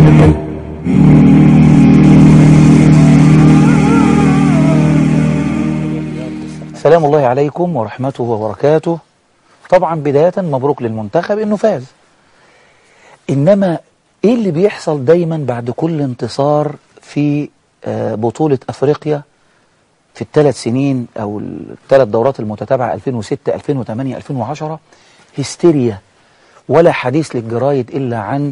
سلام الله عليكم ورحمته وبركاته. طبعا بداية مبروك للمنتخب انه فاز، انما ايه اللي بيحصل دايما بعد كل انتصار في بطولة افريقيا في الثلاث سنين او الثلاث دورات المتتابعة 2006 2008 2010؟ هستيريا، ولا حديث للجرايد الا عن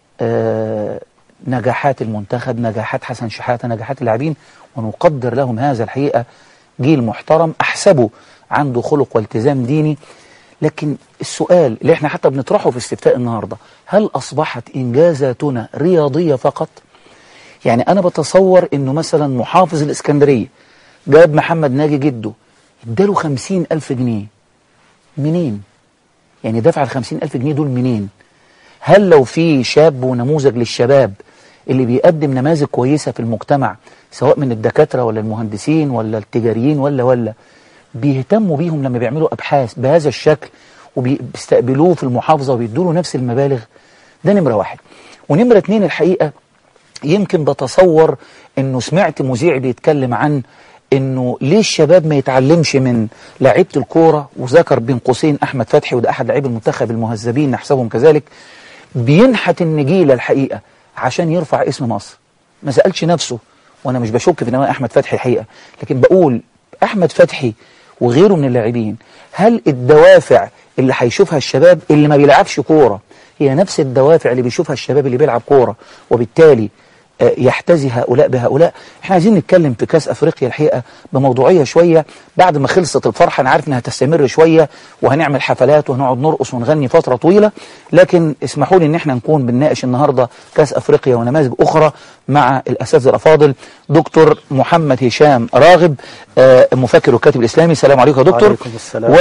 نجاحات المنتخب، نجاحات حسن شحاتة، نجاحات اللاعبين، ونقدر لهم هذا الحقيقة جيل محترم أحسبه عنده خلق والتزام ديني. لكن السؤال اللي احنا حتى بنطرحه في استفتاء النهاردة، هل أصبحت إنجازاتنا رياضية فقط؟ يعني أنا بتصور إنه مثلا محافظ الإسكندرية جاب محمد ناجي جده اداله 50,000 جنيه، منين؟ يعني دفع 50,000 جنيه دول منين؟ هل لو في شاب ونموذج للشباب اللي بيقدم نماذج كويسة في المجتمع، سواء من الدكاترة ولا المهندسين ولا التجاريين ولا بيهتموا بيهم لما بيعملوا أبحاث بهذا الشكل وبيستقبلوه في المحافظة وبيدوله نفس المبالغ؟ ده نمرة واحد. ونمرة اتنين، الحقيقة يمكن بتصور انه سمعت مذيع بيتكلم عن انه ليه الشباب ما يتعلمش من لاعيبة الكورة، وذكر بين قوسين احمد فتحي، وده احد لاعبي المنتخب المهذبين نحسبهم كذلك، بينحت النجيلة الحقيقة عشان يرفع اسم مصر. ما سألش نفسه، وانا مش بشك في نوايا احمد فتحي الحقيقة، لكن بقول احمد فتحي وغيره من اللاعبين، هل الدوافع اللي هيشوفها الشباب اللي ما بيلعبش كورة هي نفس الدوافع اللي بيشوفها الشباب اللي بيلعب كورة، وبالتالي يحتذي هؤلاء بهؤلاء؟ احنا عايزين نتكلم في كاس افريقيا الحقيقة بموضوعية شوية. بعد ما خلصت الفرحة انا عارف انها هتستمر شوية وهنعمل حفلات وهنقعد نرقص ونغني فترة طويلة، لكن اسمحوا لي ان احنا نكون بنناقش النهاردة كاس افريقيا ونماذج اخرى مع الاساتذة الافاضل. دكتور محمد هشام راغب، مفكر وكاتب الاسلامي. السلام عليكم يا دكتور. وعليكم السلام.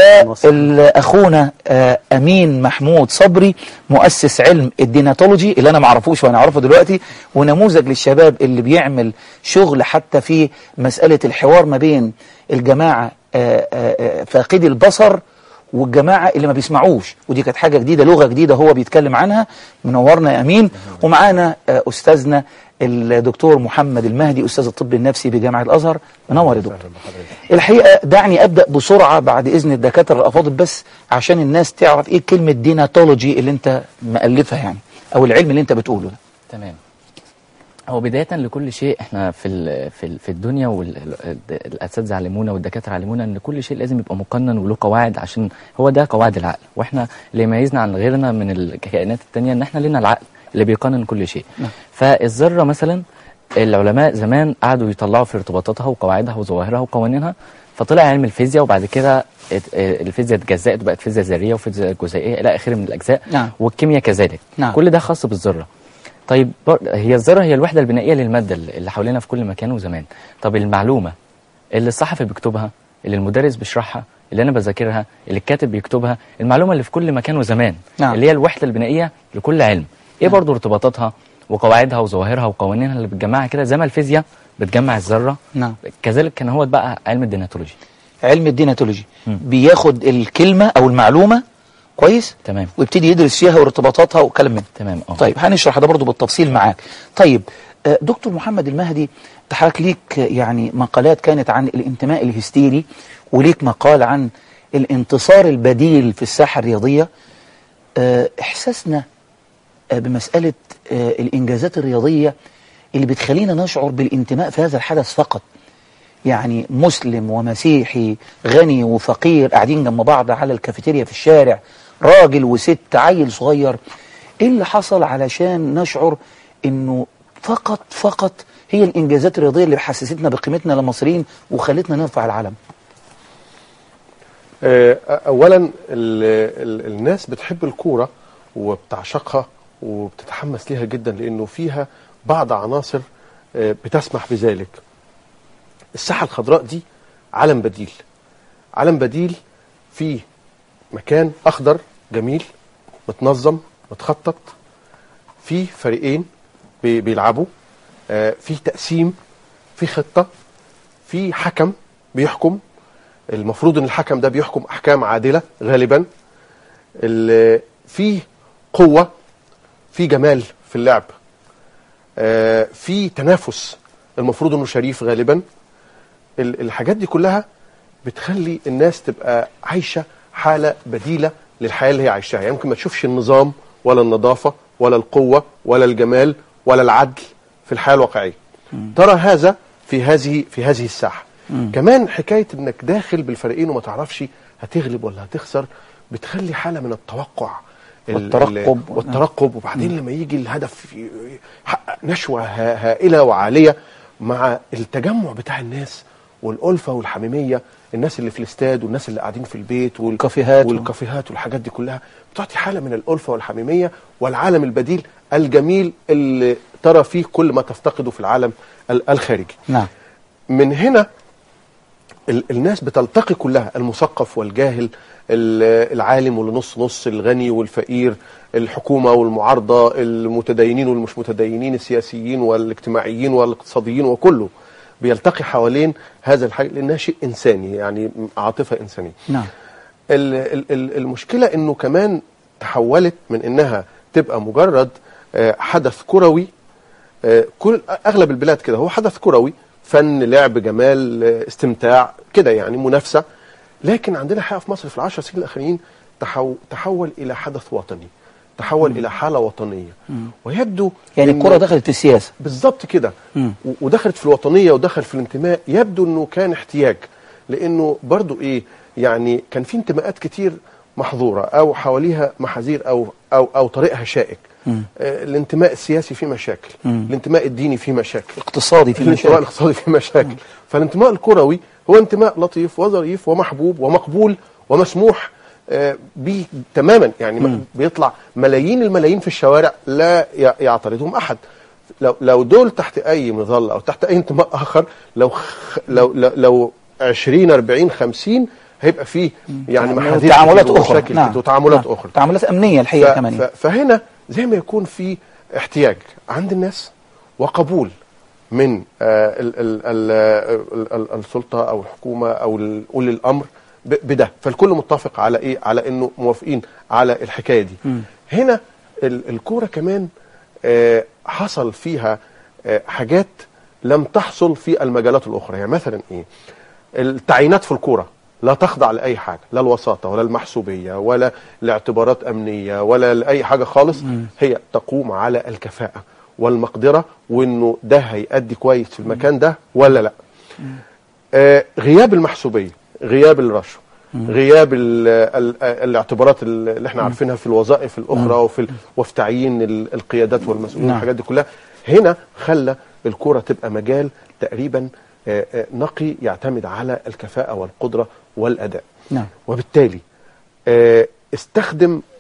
واخونا امين محمود صبري، مؤسس علم الديناتولوجي اللي انا ما اعرفوش وانا اعرفه دلوقتي، ونموذج للشباب اللي بيعمل شغل حتى في مسألة الحوار ما بين الجماعة فاقدي البصر والجماعة اللي ما بيسمعوش، ودي كانت حاجة جديدة، لغة جديدة هو بيتكلم عنها. منورنا يا أمين. ومعانا أستاذنا الدكتور محمد المهدي، أستاذ الطب النفسي بجامعة الأزهر. منور يا دكتور. الحقيقة دعني أبدأ بسرعة بعد إذن الدكاترة الأفاضل، بس عشان الناس تعرف إيه كلمة ديناتولوجي اللي أنت مألفها يعني، أو العلم اللي أنت بتقوله ده. تمام. هو بداية لكل شيء احنا في الدنيا، والاساتذه علمونا والدكاتره علمونا ان كل شيء لازم يبقى مقنن وله قواعد، عشان هو ده قواعد العقل. واحنا اللي يميزنا عن غيرنا من الكائنات التانية ان احنا لنا العقل اللي بيقنن كل شيء. فالذرة مثلا العلماء زمان قعدوا يطلعوا في ارتباطاتها وقواعدها وظواهرها وقوانينها، فطلع علم الفيزياء، وبعد كده الفيزياء اتجزأت وبقت فيزياء ذرية وفيزياء جزيئية الى اخره من الاجزاء. والكيمياء كذلك. كل ده خاص بالذرة. طيب هي الذرة هي الوحدة البنائية للمادة اللي حوالينا في كل مكان وزمان. طب المعلومة اللي الصحفي بيكتبها، اللي المدرس بيشرحها، اللي أنا بذاكرها، اللي الكاتب بيكتبها، المعلومة اللي في كل مكان وزمان، اللي هي الوحدة البنائية لكل علم. إيه برضو ارتباطاتها وقواعدها وظواهرها وقوانينها اللي بتجمعها كده، زي ما الفيزياء بتجمع الذرة. كذلك كان هو بقى علم الديناتولوجي. علم الديناتولوجي بياخد الكلمة أو المعلومة كويس، تمام، ويبتدي يدرس فيها وارتباطاتها وكلام منه. تمام. طيب هنشرح ده برضو بالتفصيل معاك. طيب دكتور محمد المهدي، تحرك ليك يعني مقالات كانت عن الانتماء الهستيري، وليك مقال عن الانتصار البديل في الساحة الرياضية. احساسنا بمسألة الانجازات الرياضية اللي بتخلينا نشعر بالانتماء في هذا الحدث فقط، يعني مسلم ومسيحي، غني وفقير قاعدين جنب بعض على الكافيتيريا في الشارع، راجل وست، عيل صغير. ايه اللي حصل علشان نشعر انه فقط هي الانجازات الرياضية اللي حسستنا بقيمتنا للمصريين وخلتنا نرفع العلم؟ اولا الناس بتحب الكورة وبتعشقها وبتتحمس ليها جدا، لانه فيها بعض عناصر بتسمح بذلك. الساحة الخضراء دي علم بديل، علم بديل في مكان أخضر جميل متنظم متخطط، في فريقين بيلعبوا، في تقسيم، في خطة، في حكم بيحكم. المفروض ان الحكم ده بيحكم أحكام عادلة غالبا. في قوة، في جمال في اللعب. في تنافس المفروض انه شريف غالبا. الحاجات دي كلها بتخلي الناس تبقى عايشة حالة بديلة للحياة اللي هي عايشاها. يعني ممكن ما تشوفش النظام ولا النظافة ولا القوة ولا الجمال ولا العدل في الحياة الواقعية. ترى هذا في هذه الساحة. كمان حكاية انك داخل بالفريقين وما تعرفش هتغلب ولا هتخسر بتخلي حالة من التوقع والترقب. وبعدين لما يجي الهدف يحقق نشوة هائلة وعالية مع التجمع بتاع الناس والألفة والحميمية، الناس اللي في الاستاد والناس اللي قاعدين في البيت والكافيهات والحاجات دي كلها بتعطي حالة من الألفة والحميمية والعالم البديل الجميل اللي ترى فيه كل ما تفتقده في العالم الخارجي. نعم. من هنا الناس بتلتقي كلها، المثقف والجاهل، العالم والنص نص، الغني والفقير، الحكومة والمعارضة، المتدينين والمش متدينين، السياسيين والاجتماعيين والاقتصاديين، وكله بيلتقي حوالين هذا الحاجة لأنها شيء إنساني، يعني عاطفة إنسانية. نعم. المشكلة إنه كمان تحولت من إنها تبقى مجرد حدث كروي. كل أغلب البلاد كده هو حدث كروي، فن، لعب، جمال، استمتاع كده، يعني منافسة. لكن عندنا حقيقة في مصر في 10 سنين الأخرين تحول إلى حدث وطني، تحول إلى حالة وطنية. ويبدو يعني الكرة دخلت في السياسة بالضبط كده، ودخلت في الوطنية ودخل في الانتماء. يبدو أنه كان احتياج، لأنه برضو يعني كان في انتماءات كتير محظورة أو حواليها محاذير أو طريقها شائك. الانتماء السياسي فيه مشاكل، الانتماء الديني فيه مشاكل، الاقتصادي فيه مشاكل، الانتماء الاقتصادي فيه مشاكل. فالانتماء الكروي هو انتماء لطيف وظريف ومحبوب ومقبول ومسموح به تماما. يعني بيطلع ملايين الملايين في الشوارع لا يعترضهم أحد. لو دول تحت أي مظلة أو تحت أي انتماء آخر، لو 20 40 50 هيبقى فيه يعني محاذير تعاملات أخرى. نعم. وتعاملات أخرى، تعاملات أمنية الحقيقة كمان. فهنا زي ما يكون في احتياج عند الناس وقبول من السلطة أو الحكومة أو أولي الأمر بده، فالكل متفق على على إنه موافقين على الحكاية دي. هنا الكورة كمان حصل فيها حاجات لم تحصل في المجالات الأخرى. يعني مثلا التعيينات في الكورة لا تخضع لأي حاجة، لا الوساطة ولا المحسوبية ولا لاعتبارات أمنية ولا لأي حاجة خالص. هي تقوم على الكفاءة والمقدرة، وإنه ده هيأدي كويس في المكان ده ولا لا. غياب المحسوبية، غياب الرشوة، غياب الاعتبارات اللي احنا عارفينها في الوظائف الأخرى وفي تعيين القيادات والمسؤولين والحاجات دي كلها، هنا خلى الكرة تبقى مجال تقريبا نقي يعتمد على الكفاءة والقدرة والأداء. نعم. وبالتالي استخدم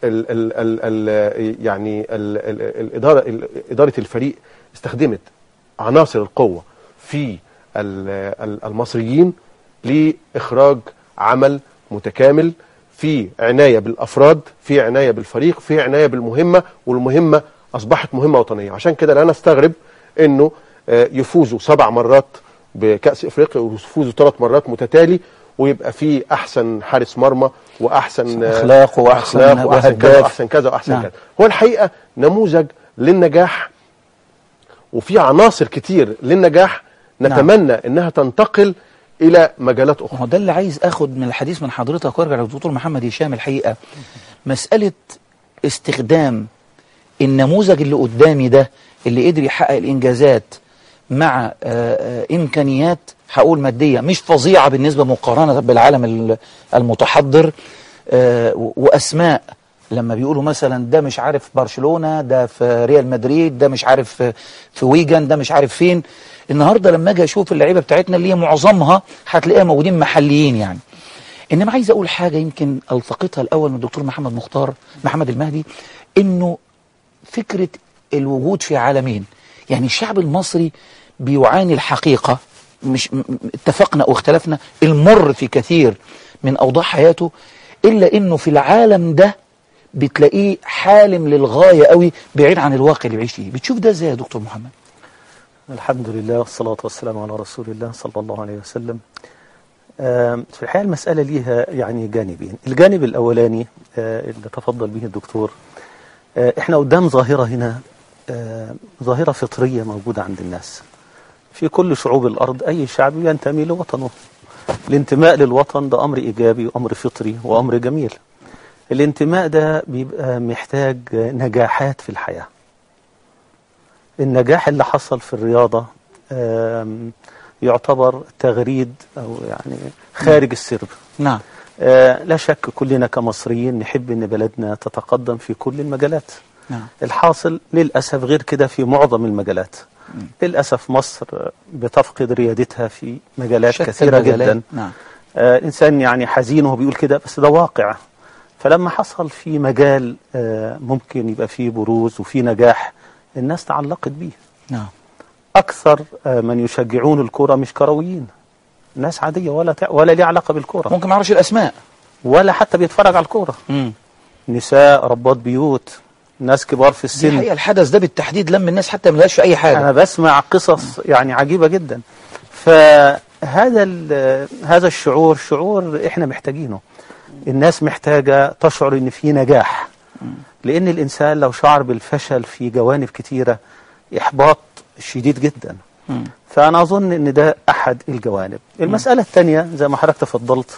يعني إدارة الفريق استخدمت عناصر القوة في المصريين لإخراج عمل متكامل، في عناية بالأفراد، في عناية بالفريق، في عناية بالمهمة، والمهمة أصبحت مهمة وطنية. عشان كده لا نستغرب إنه يفوزوا 7 مرات بكأس إفريقيا ويفوزوا 3 مرات متتالي، ويبقى فيه أحسن حارس مرمى وأحسن أخلاق وأحسن كذا وأحسن كذا وأحسن كذا. هو الحقيقة نموذج للنجاح، وفي عناصر كتير للنجاح نتمنى إنها تنتقل إلى مجالات أخرى. ده اللي عايز أخد من الحديث من حضرتك وارجع للدكتور محمد هشام. الحقيقة مسألة استخدام النموذج اللي قدامي ده اللي قدر يحقق الإنجازات مع إمكانيات هقول مادية مش فظيعة بالنسبة مقارنة بالعالم المتحضر، وأسماء لما بيقولوا مثلا ده مش عارف برشلونة، ده في ريال مدريد، ده مش عارف في ويجن، ده مش عارف فين. النهاردة لما أجي أشوف اللعيبة بتاعتنا اللي هي معظمها هتلاقيها موجودين محليين يعني. إنما عايز أقول حاجة يمكن ألتقطها الأول من الدكتور محمد المهدي، إنه فكرة الوجود في عالمين. يعني الشعب المصري بيعاني الحقيقة، مش اتفقنا أو اختلفنا، المر في كثير من أوضاع حياته، إلا إنه في العالم ده بتلاقيه حالم للغاية قوي بعيد عن الواقع اللي بيعيش فيه. بتشوف ده ازاي يا دكتور محمد؟ الحمد لله والصلاة والسلام على رسول الله صلى الله عليه وسلم. في الحقيقة المسألة ليها يعني جانبين. الجانب الأولاني اللي تفضل به الدكتور، احنا قدام ظاهرة هنا ظاهرة فطرية موجودة عند الناس في كل شعوب الأرض. أي شعب ينتمي لوطنه. الانتماء للوطن ده أمر إيجابي وأمر فطري وأمر جميل. الانتماء ده بيبقى محتاج نجاحات في الحياة. النجاح اللي حصل في الرياضة يعتبر تغريد أو يعني خارج السرب. نعم. لا شك كلنا كمصريين نحب أن بلدنا تتقدم في كل المجالات. نعم. الحاصل للأسف غير كده في معظم المجالات. للأسف مصر بتفقد ريادتها في مجالات كثيرة جدا. نعم. الإنسان يعني حزين وهو بيقول كده، بس ده واقع. فلما حصل في مجال ممكن يبقى فيه بروز وفيه نجاح، الناس تعلقت بيه. نعم. أكثر من يشجعون الكرة مش كرويين، ناس عادية ولا ليه علاقة بالكرة، ممكن ما يعرفش الأسماء ولا حتى بيتفرج على الكرة. نساء ربات بيوت، ناس كبار في السن. دي حقيقة الحدث ده بالتحديد لم الناس حتى ملهاش في أي حاجة. أنا بسمع قصص يعني عجيبة جدا. فهذا هذا الشعور شعور إحنا محتاجينه. الناس محتاجة تشعر إن في نجاح، لأن الإنسان لو شعر بالفشل في جوانب كتيرة إحباط شديد جدا. فأنا أظن إن ده أحد الجوانب. المسألة الثانية زي ما حضرتك تفضلت،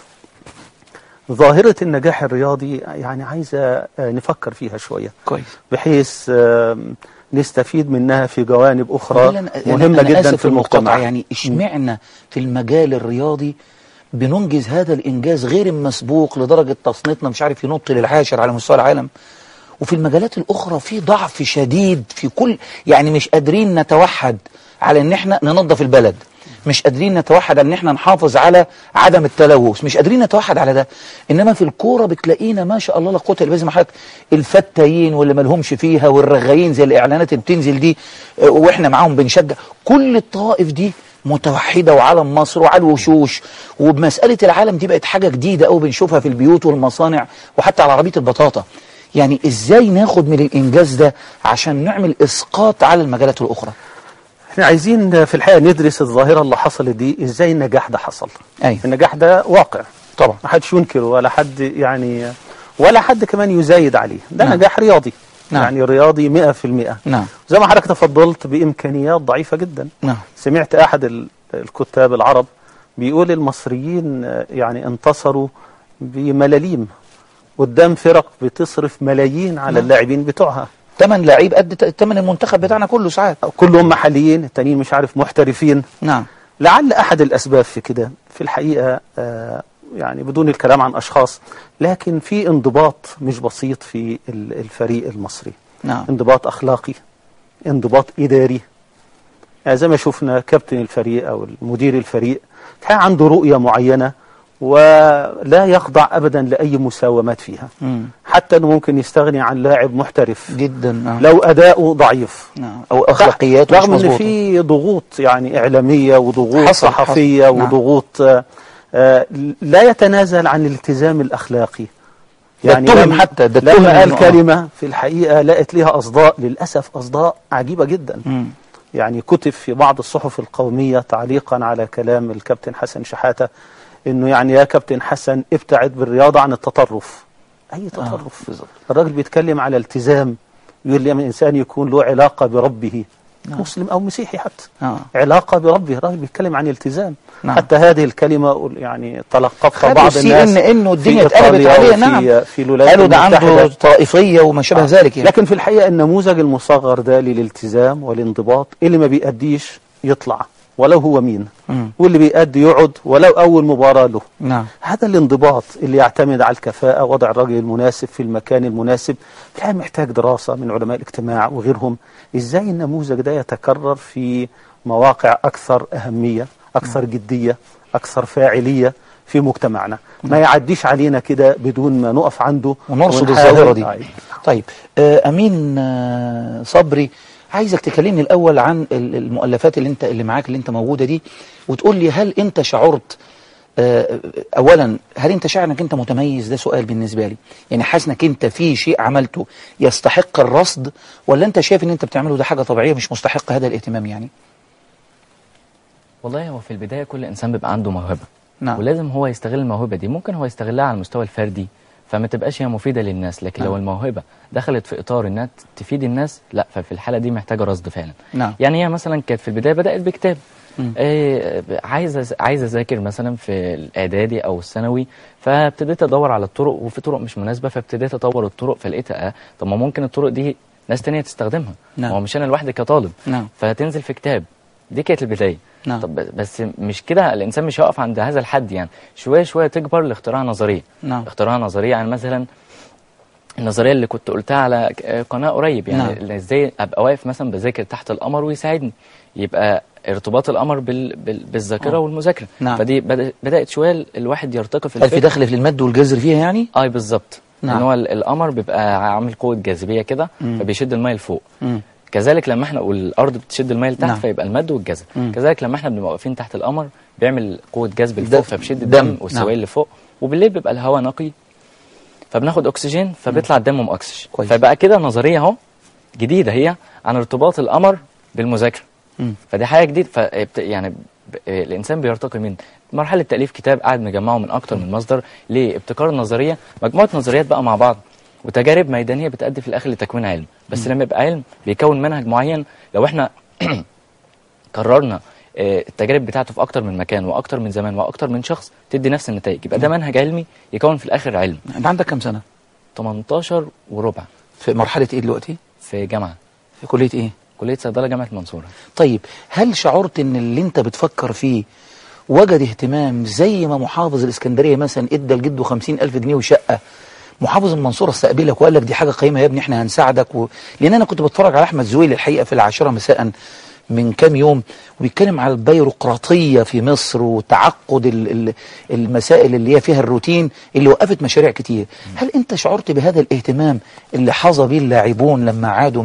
ظاهرة النجاح الرياضي يعني عايزة نفكر فيها شوية كويس، بحيث نستفيد منها في جوانب أخرى مهمة جدا في المجتمع. يعني اشمعنا في المجال الرياضي بننجز هذا الإنجاز غير المسبوق لدرجة تصنيفنا مش عارف ينط للعاشر على مستوى العالم، وفي المجالات الأخرى في ضعف شديد في كل، يعني مش قادرين نتوحد على ان احنا ننظف البلد، مش قادرين نتوحد على ان احنا نحافظ على عدم التلوث، مش قادرين نتوحد على ده. انما في الكوره بتلاقينا ما شاء الله لا قوه الا بالله، زي ما حضرتك الفتايين واللي ما لهمش فيها والرغايين زي الاعلانات اللي بتنزل دي واحنا معاهم بنشجع. كل الطوائف دي متوحده وعلم مصر وعلى الوشوش، وبمساله العالم دي بقت حاجه جديده قوي بنشوفها في البيوت والمصانع وحتى على عربيه البطاطا. يعني ازاي ناخد من الانجاز ده عشان نعمل اسقاط على المجالات الاخرى؟ احنا عايزين في الحقيقة ندرس الظاهرة اللي حصلت دي، ازاي النجاح ده حصل. أيوة. النجاح ده واقع طبعا، ما حدش ينكره ولا حد يعني ولا حد كمان يزايد عليه. ده نعم. نجاح رياضي. نعم. يعني رياضي 100%. نعم. زي ما حضرتك تفضلت بإمكانيات ضعيفة جدا. نعم. سمعت أحد الكتاب العرب بيقول المصريين يعني انتصروا بملاليم قدام فرق بتصرف ملايين على اللاعبين بتوعها. 8 لعيب قد 8 المنتخب بتاعنا كله ساعات، كلهم محليين، التانيين مش عارف محترفين. نعم. لعل أحد الأسباب في كده في الحقيقة يعني بدون الكلام عن أشخاص، لكن في انضباط مش بسيط في الفريق المصري. نعم. انضباط أخلاقي، انضباط إداري. يعني زي ما شفنا كابتن الفريق أو المدير الفريق عنده رؤية معينة ولا يخضع أبدا لأي مساومات فيها. حتى أنه ممكن يستغني عن لاعب محترف جدا لو أداؤه ضعيف أو أخلاقياته رغم أن في ضغوط يعني إعلامية وضغوط صحفية وضغوط لا يتنازل عن الالتزام الأخلاقي. يعني حتى لما قال كلمة في الحقيقة لقت لها أصداء، للأسف أصداء عجيبة جدا. يعني كتب في بعض الصحف القومية تعليقا على كلام الكابتن حسن شحاتة انه يعني يا كابتن حسن ابتعد بالرياضة عن التطرف. اي تطرف؟ الراجل بيتكلم على التزام، يقول لي الانسان يكون له علاقة بربه، مسلم او مسيحي حتى علاقة بربه. الراجل بيتكلم عن التزام. حتى هذه الكلمة يعني تلقفها بعض الناس انه الدنيا اتقلبت عليه. نعم. في الولايات قالوا ده عنده طائفية وما شابه ذلك يعني. لكن في الحقيقة النموذج المصغر ده للالتزام والانضباط، اللي ما بيأديش يطلع ولو هو مين، واللي بيأدي يقعد ولو أول مباراة له. نعم. هذا الانضباط اللي يعتمد على الكفاءة، وضع الرجل المناسب في المكان المناسب، كان محتاج دراسة من علماء الاجتماع وغيرهم. إزاي النموذج ده يتكرر في مواقع أكثر أهمية، أكثر جدية، أكثر فاعلية في مجتمعنا، ما يعديش علينا كده بدون ما نقف عنده ونرصد الظاهرة دي. طيب أمين صبري، عايزك تكلمني الأول عن المؤلفات اللي معاك اللي انت موجودة دي، وتقول لي هل انت شعرت أولا، هل انت شاعر انك انت متميز؟ ده سؤال بالنسبة لي. يعني حاسس انك انت في شيء عملته يستحق الرصد، ولا انت شايف ان انت بتعمله ده حاجة طبيعية مش مستحق هذا الاهتمام يعني؟ والله هو في البداية كل إنسان بيبقى عنده موهبة. نعم. ولازم هو يستغل الموهبة دي. ممكن هو يستغلها على المستوى الفردي، فما تبقاش هي مفيده للناس. لكن لو الموهبه دخلت في اطار انها تفيد الناس، لا، ففي الحاله دي محتاجه رصد فعلا. نعم. يعني هي مثلا كانت في البدايه بدات بكتاب، عايز اذاكر مثلا في الاعدادي او الثانوي، فابتديت ادور على الطرق، وفي طرق مش مناسبه، فابتديت اطور الطرق، فلقيت طب ما ممكن الطرق دي ناس تانية تستخدمها. نعم. هو مش انا لوحدي كطالب. نعم. فتنزل في كتاب. دي كانت البدايه. نعم. طب بس مش كده، الانسان مش هيقف عند هذا الحد، يعني شويه شويه تكبر لاختراع نظريه. نعم. اختراع نظريه، يعني مثلا النظريه اللي كنت قلتها على قناه قريب، يعني نعم. ازاي ابقى واقف مثلا بذاكر تحت القمر ويساعدني، يبقى ارتباط القمر بالذاكره والمذاكره. نعم. فدي بدات شويه الواحد يرتقي في هل في الفكر. دخل في المد والجزر فيها يعني؟ بالظبط. نعم. ان هو القمر بيبقى عامل قوه جاذبيه كده، فبيشد الميه لفوق. كذلك لما احنا والارض بتشد الميه لتحت، نعم. فيبقى المد والجزر. كذلك لما احنا بنبقى واقفين تحت القمر بيعمل قوه جذب لفوق، فبيشد الدم والسوائل لفوق، وبالليل بيبقى الهواء نقي فبناخد اكسجين، فبيطلع الدم مؤكسج. فبقى كده نظريه اهو جديده هي عن ارتباط القمر بالمذاكره. فدي حاجه جديده. يعني الانسان بيرتقي من مرحله تاليف كتاب قاعد مجمعه من اكتر من مصدر لابتكار النظريه، مجموعه نظريات بقى مع بعض وتجارب ميدانيه بتؤدي في الاخر لتكوين علم. بس لما يبقى علم بيكون منهج معين، لو احنا قررنا التجارب بتاعته في اكتر من مكان واكتر من زمان واكتر من شخص تدي نفس النتائج، يبقى ده منهج علمي يكون في الاخر علم. انت عندك كام سنه؟ 18 وربع. في مرحله ايه دلوقتي؟ في جامعه. في كليه ايه؟ كليه صيدله جامعه المنصوره. طيب هل شعرت ان اللي انت بتفكر فيه وجد اهتمام زي ما محافظ الاسكندريه مثلا ادى لجده 50,000 جنيه وشقه، محافظ المنصوره استقبلك وقال لك دي حاجه قيمه يا ابني احنا هنساعدك لان انا كنت بتفرج على احمد زويل الحقيقه في 10 مساء من كام يوم، وبيتكلم على البيروقراطيه في مصر وتعقد المسائل اللي هي فيها الروتين اللي وقفت مشاريع كتير. هل انت شعرت بهذا الاهتمام اللي حظى به اللاعبون لما عادوا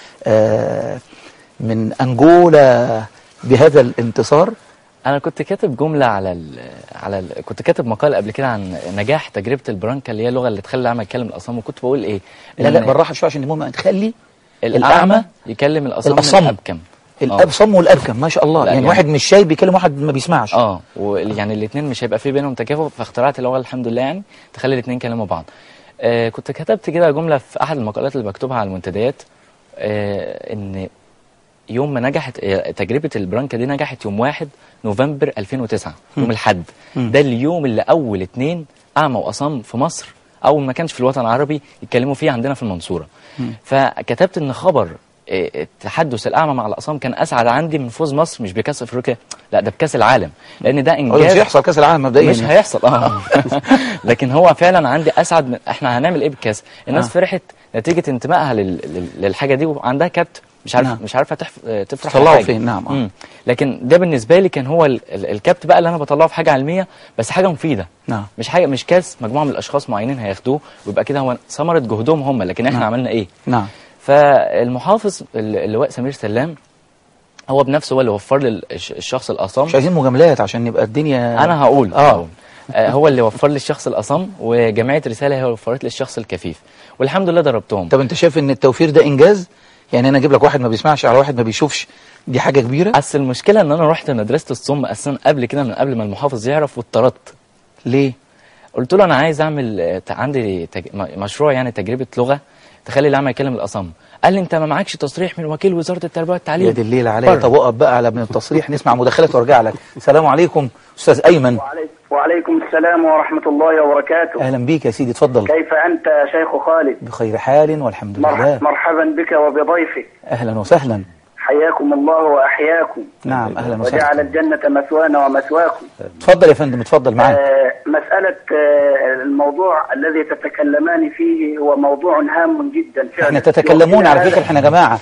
من انجولا بهذا الانتصار؟ انا كنت كاتب جمله كنت كاتب مقال قبل كده عن نجاح تجربه البرانكا، اللي هي اللغه اللي تخلي الاعمى يتكلم الاصم، وكنت بقول ايه؟ لا بالراحه شويه عشان المهم تخلي الاعمى يكلم الاصم والابكم. الابصم والابكم ما شاء الله. يعني واحد مش شايف بيكلم واحد ما بيسمعش. ويعني الاثنين مش هيبقى في بينهم تكافؤ، فاخترعت اللغه الحمد لله يعني تخلي الاثنين يكلموا بعض. كنت كتبت كده جمله في احد المقالات اللي بكتبها على المنتديات، ان يوم ما نجحت تجربة البرانكا دي، نجحت يوم 1 نوفمبر 2009 يوم الحد. ده اليوم اللي أول 2 أعمى وأصم في مصر، أول ما كانش في الوطن العربي يتكلموا فيه عندنا في المنصورة. فكتبت إن خبر تحدث الأعمى مع الأصم كان أسعد عندي من فوز مصر مش بكأس أفريقيا، لا ده بكأس العالم، لأن ده إنجاز. مش هيحصل كأس العالم مبدئيا، مش هيحصل لكن هو فعلا عندي أسعد احنا هنعمل إيه بالكأس. الناس فرحت نتيجة انتمائها للحاجة دي، وعندها كبت مش عارفه تفرح تطلعه فين. نعم. لكن ده بالنسبه لي كان هو الكبت بقى اللي انا بطلعه في حاجه علميه، بس حاجه مفيده. نعم. مش كاس مجموعه من الاشخاص معينين هياخدوه ويبقى كده هو ثمره جهدهم هم، لكن احنا عملنا ايه. نعم. فالمحافظ اللواء سمير سلام هو بنفسه هو اللي وفر لي الشخص الاصم. مش عايزين مجاملات عشان يبقى الدنيا. انا هقول هو اللي وفر لي الشخص الاصم، وجمعيه رساله هي اللي وفرت لي الشخص الكفيف، والحمد لله ضربتهم. طب انت شايف ان التوفير ده انجاز؟ يعني انا اجيب لك واحد ما بيسمعش على واحد ما بيشوفش، دي حاجه كبيره. اصل المشكله ان انا رحت مدرسه الصم اساسا قبل كده، من قبل ما المحافظ يعرف، واتطردت. ليه؟ قلت له انا عايز اعمل عندي مشروع، يعني تجربه لغه تخلي الاعمى يكلم الاصم. قال لي انت ما معكش تصريح من وكيل وزاره التربيه والتعليم. يا دي الليله عليا. طب وقف بقى على ابن التصريح نسمع مداخلات وارجع لك. السلام عليكم استاذ ايمن. وعليكم السلام ورحمه الله وبركاته. اهلا بيك يا سيدي، اتفضل. كيف انت يا شيخ خالد؟ بخير حال والحمد لله. مرحبا بك وبضيفك. اهلا وسهلا. حياكم الله واحياكم. نعم اهلا وسهلا. وجعل الجنه مثوانا ومثواكم. اتفضل يا فندم، اتفضل معاك. مساله الموضوع الذي تتكلمان فيه هو موضوع هام جدا فعلا. احنا تتكلمون على فكره، احنا جماعه.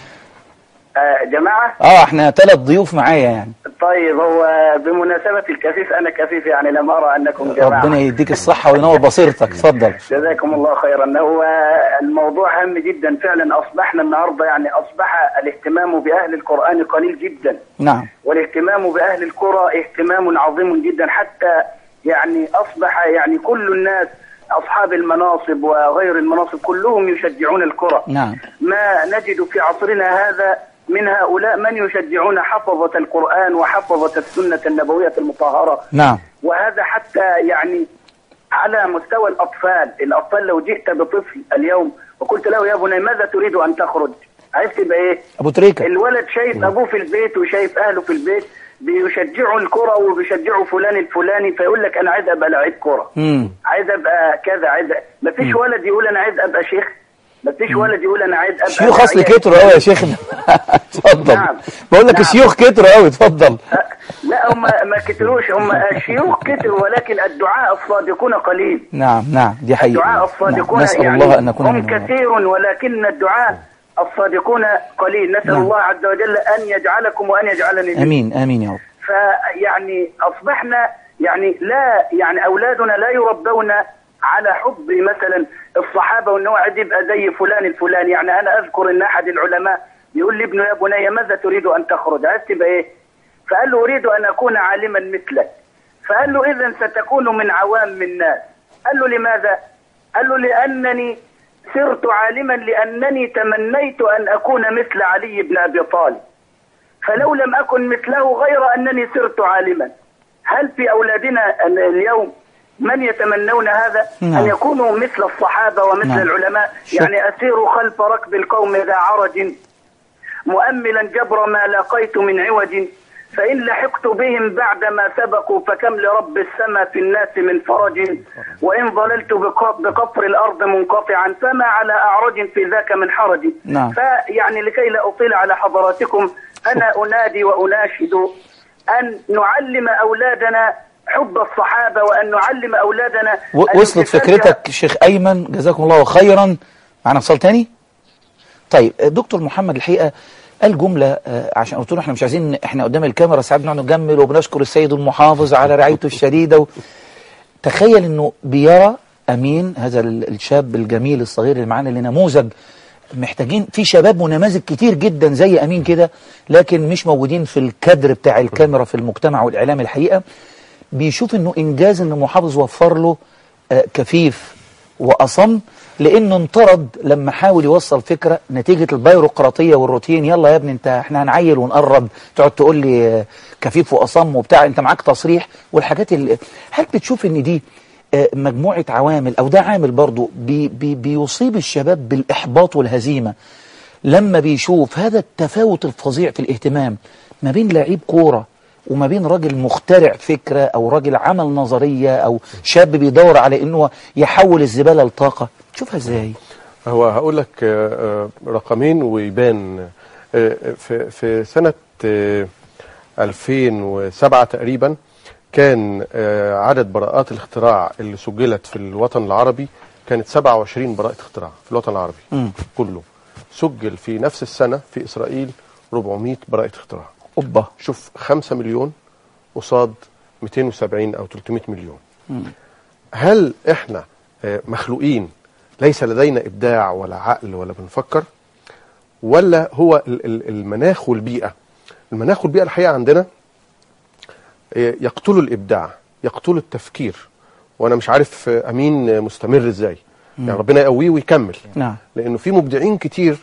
جماعه؟ احنا 3 ضيوف معايا يعني. طيب، هو بمناسبة الكفيف أنا كفيف، يعني لم أرى أنكم جماعة. ربنا يديك الصحة وينور بصيرتك. اتفضل. جزاكم الله خيرا. هو الموضوع هام جدا فعلا. أصبحنا النهاردة يعني أصبح الاهتمام بأهل القرآن قليل جدا. نعم. والاهتمام بأهل القرى اهتمام عظيم جدا، حتى يعني أصبح يعني كل الناس أصحاب المناصب وغير المناصب كلهم يشجعون القرى. نعم. ما نجد في عصرنا هذا من هؤلاء من يشجعون حفظة القرآن وحفظة السنة النبوية المطهرة. نعم. وهذا حتى يعني على مستوى الأطفال لو جئت بطفل اليوم وقلت له يا بني ماذا تريد أن تخرج؟ عايز تبقى إيه؟ أبو تريكة. الولد شايف أبوه في البيت وشايف أهله في البيت بيشجعوا الكرة وبيشجعوا فلان الفلاني، فيقول لك أنا عايز أبقى لعيب كرة، عايز أبقى كذا، مفيش ولد يقول أنا عايز أبقى شيخ، مفيش ولد يقول أنا عايز أبقى شيوخ أصل كتروا قوي يا شيخنا. اتفضل. نعم. بقول لك الشيوخ كتروا قوي، اتفضل. لا هم ما كتروش، هم الشيوخ كتروا ولكن الدعاء الصادقون قليل. نعم دي حقيقة. الدعاء الصادقون نسأل يعني الله أن نكون هم كثير ولكن الدعاء الصادقون قليل. نسأل الله عز وجل أن يجعلكم وأن يجعلني منكم. آمين يا رب. فيعني أصبحنا يعني لا يعني أولادنا لا يربون على حب مثلا الصحابة وأنه عايز يبقى زي فلان الفلاني. يعني أنا أذكر أن أحد العلماء يقول لابنه يا بني ماذا تريد أن تخرج؟ عايز تبقى إيه؟ فقال له أريد أن أكون عالما مثلك. فقال له إذن ستكون من عوام الناس. قال له لماذا؟ قال له لأنني صرت عالما لأنني تمنيت أن أكون مثل علي بن أبي طالب، فلو لم أكن مثله غير أنني صرت عالما. هل في أولادنا اليوم من يتمنون هذا؟ أن يكونوا مثل الصحابة ومثل العلماء؟ يعني أسير خلف ركب القوم ذا عرج مؤملا جبر ما لاقيت من عوج، فإن لحقت بهم بعدما سبقوا فكم لرب السماء في الناس من فرج، وإن ضللت بقفر الأرض منقطعا فما على أعرج في ذاك من حرج. فيعني لكي لا أطيل على حضراتكم أنا أنادي وأناشد أن نعلم أولادنا حب الصحابة وأن نعلم أولادنا. وصلت فكرتك شيخ أيمن، جزاكم الله خيرا. معنا اتصال تاني؟ طيب دكتور محمد الحقيقة قال جملة عشان قلت له احنا مش عايزين، احنا قدام الكاميرا ساعات بنقعد نجمل وبنشكر السيد المحافظ على رعايته الشديدة تخيل انه بيرى أمين هذا الشاب الجميل الصغير اللي معانا اللي نموذج محتاجين في شباب ونماذج كتير جدا زي أمين كده لكن مش موجودين في الكادر بتاع الكاميرا في المجتمع والإعلام. الحقيقة بيشوف انه انجاز ان المحافظ وفر له كفيف وأصم لانه انطرد لما حاول يوصل فكرة نتيجة البيروقراطية والروتين. يلا يا ابني احنا هنعيل ونقرب تقعد تقول لي كفيف وأصم وبتاع، انت معاك تصريح والحاجات اللي هل بتشوف ان دي مجموعة عوامل او ده عامل برضو بيصيب الشباب بالإحباط والهزيمة لما بيشوف هذا التفاوت الفظيع في الاهتمام ما بين لعيب كورة وما بين راجل مخترع فكرة أو راجل عمل نظرية أو شاب بيدور على إنه يحول الزبالة لطاقة؟ تشوفها إزاي؟ هو هقول لك رقمين ويبان. في سنة 2007 تقريبا كان عدد براءات الاختراع اللي سجلت في الوطن العربي كانت 27 براءة اختراع في الوطن العربي كله. سجل في نفس السنة في إسرائيل 400 براءة اختراع. أوبا. شوف 5 مليون قصاد 270 أو 300 مليون. هل إحنا مخلوقين ليس لدينا إبداع ولا عقل ولا بنفكر، ولا هو المناخ والبيئة؟ المناخ والبيئة الحقيقة عندنا يقتلوا الإبداع، يقتلوا التفكير. وأنا مش عارف أمين مستمر إزاي، يعني ربنا يقويه ويكمل. نعم. لأنه في مبدعين كتير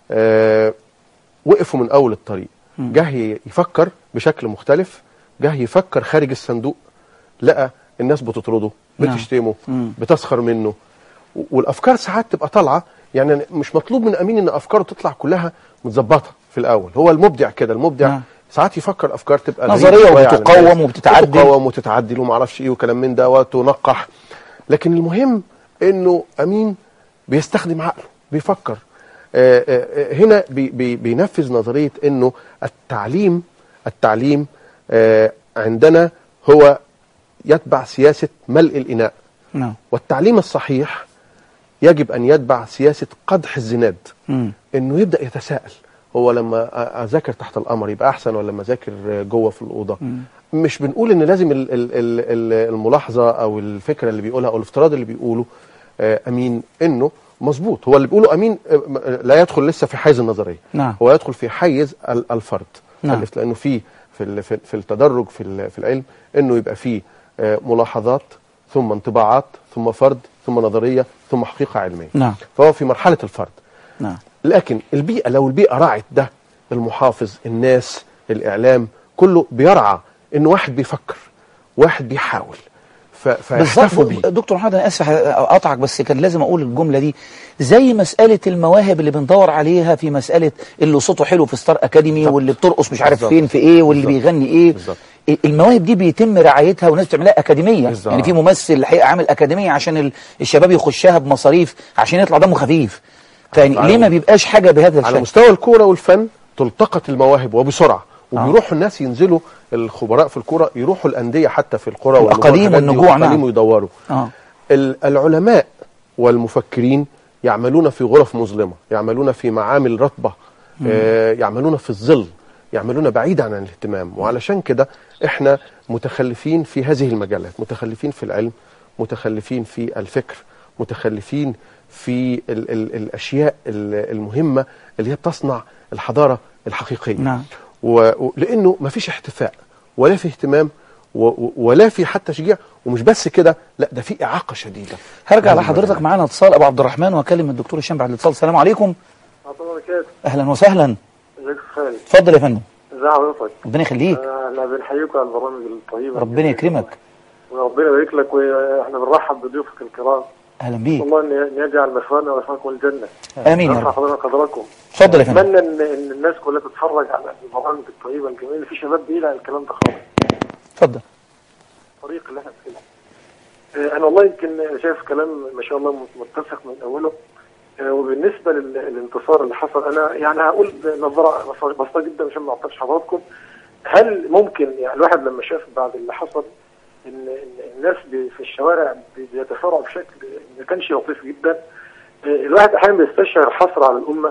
وقفوا من أول الطريق، جه يفكر بشكل مختلف، جه يفكر خارج الصندوق، لقى الناس بتطرده، بتشتمه، بتسخر منه، والأفكار ساعات تبقى طالعة. يعني مش مطلوب من أمين إن أفكاره تطلع كلها متظبطة في الأول. هو المبدع كده، المبدع ساعات يفكر أفكار تبقى نظرية وبتقوم وبتتعدل وما اعرفش إيه وكلام من ده وتنقح. لكن المهم إنه أمين بيستخدم عقله، بيفكر. هنا بينفذ نظرية إنه التعليم عندنا هو يتبع سياسة ملء الإناء. والتعليم الصحيح يجب أن يتبع سياسة قدح الزناد. إنه يبدأ يتساءل، هو لما أذاكر تحت القمر يبقى أحسن ولا لما أذاكر جوه في الأوضة؟ مش بنقول إن لازم الملاحظة أو الفكرة اللي بيقولها أو الافتراض اللي بيقوله أمين إنه مظبوط. هو اللي بيقوله أمين لا يدخل لسه في حيز النظرية. هو يدخل في حيز الفرد. لأنه في التدرج في العلم إنه يبقى فيه ملاحظات ثم انطباعات ثم فرد ثم نظرية ثم حقيقة علمية. فهو في مرحلة الفرد. لكن البيئة، لو البيئة راعت ده، المحافظ، الناس، الإعلام، كله بيرعى إنه واحد بيفكر، واحد بيحاول. فاحتفوا بيه. بالظبط. دكتور محمد انا اسف اقطعك، بس كان لازم اقول الجمله دي. زي مساله المواهب اللي بندور عليها في مساله اللي صوته حلو في ستار اكاديمي، واللي بترقص مش عارف فين في ايه، واللي بيغني ايه. المواهب دي بيتم رعايتها والناس بتعملها اكاديميه. يعني في ممثل الحقيقه عامل اكاديميه عشان الشباب يخشها بمصاريف عشان يطلع دمه خفيف. فيعني ليه ما بيبقاش حاجه بهذا الشكل؟ على مستوى الكوره والفن تلتقط المواهب وبسرعه، وبيروحوا الناس ينزلوا الخبراء في الكوره، يروحوا الانديه حتى في القرى والاقاليم والنجوع. نعم. ويدوروا. العلماء والمفكرين يعملون في غرف مظلمه، يعملون في معامل رطبه، يعملون في الظل، يعملون بعيدا عن الاهتمام. وعلشان كده احنا متخلفين في هذه المجالات، متخلفين في العلم، متخلفين في الفكر، متخلفين في الاشياء المهمه اللي هي بتصنع الحضاره الحقيقيه. نعم. ولانه ما فيش احتفاء ولا في اهتمام ولا في حتى تشجيع، ومش بس كده، لا ده في اعاقه شديده. هرجع لحضرتك. معانا اتصال ابو عبد الرحمن، واكلم الدكتور هشام بعد الاتصال. السلام عليكم. اهلا وسهلا. ازيك يا خالد؟ اتفضل يا فندم. ازي حضرتك؟ ربنا يخليك. احنا بنحييكم على البرامج الطيبه. ربنا يكرمك. وربنا يبارك لك، واحنا بنرحب بضيوفك الكرام. اهلا بيك. والله ان يجعل مثوانا ومثواكم الجنه. امين يا رب. قدركم. اتفضل يا فندم. اتمنى ان الناس كلها تتفرج على البرامج الطيبه الجميله. في شباب بيقول على الكلام ده خالص. اتفضل. الطريق اللي احنا فيه. انا والله يمكن شايف كلام ما شاء الله متفق من اوله. وبالنسبه للانتصار اللي حصل، انا يعني هقول نظره بسيطه جدا عشان ما اعطلش حضراتكم. هل ممكن يعني الواحد لما شاف بعد اللي حصل ان الناس في الشوارع بيتفاعلوا بشكل ما كانش لطيف جدا، الواحد احيانا بيستشعر حسره على الامه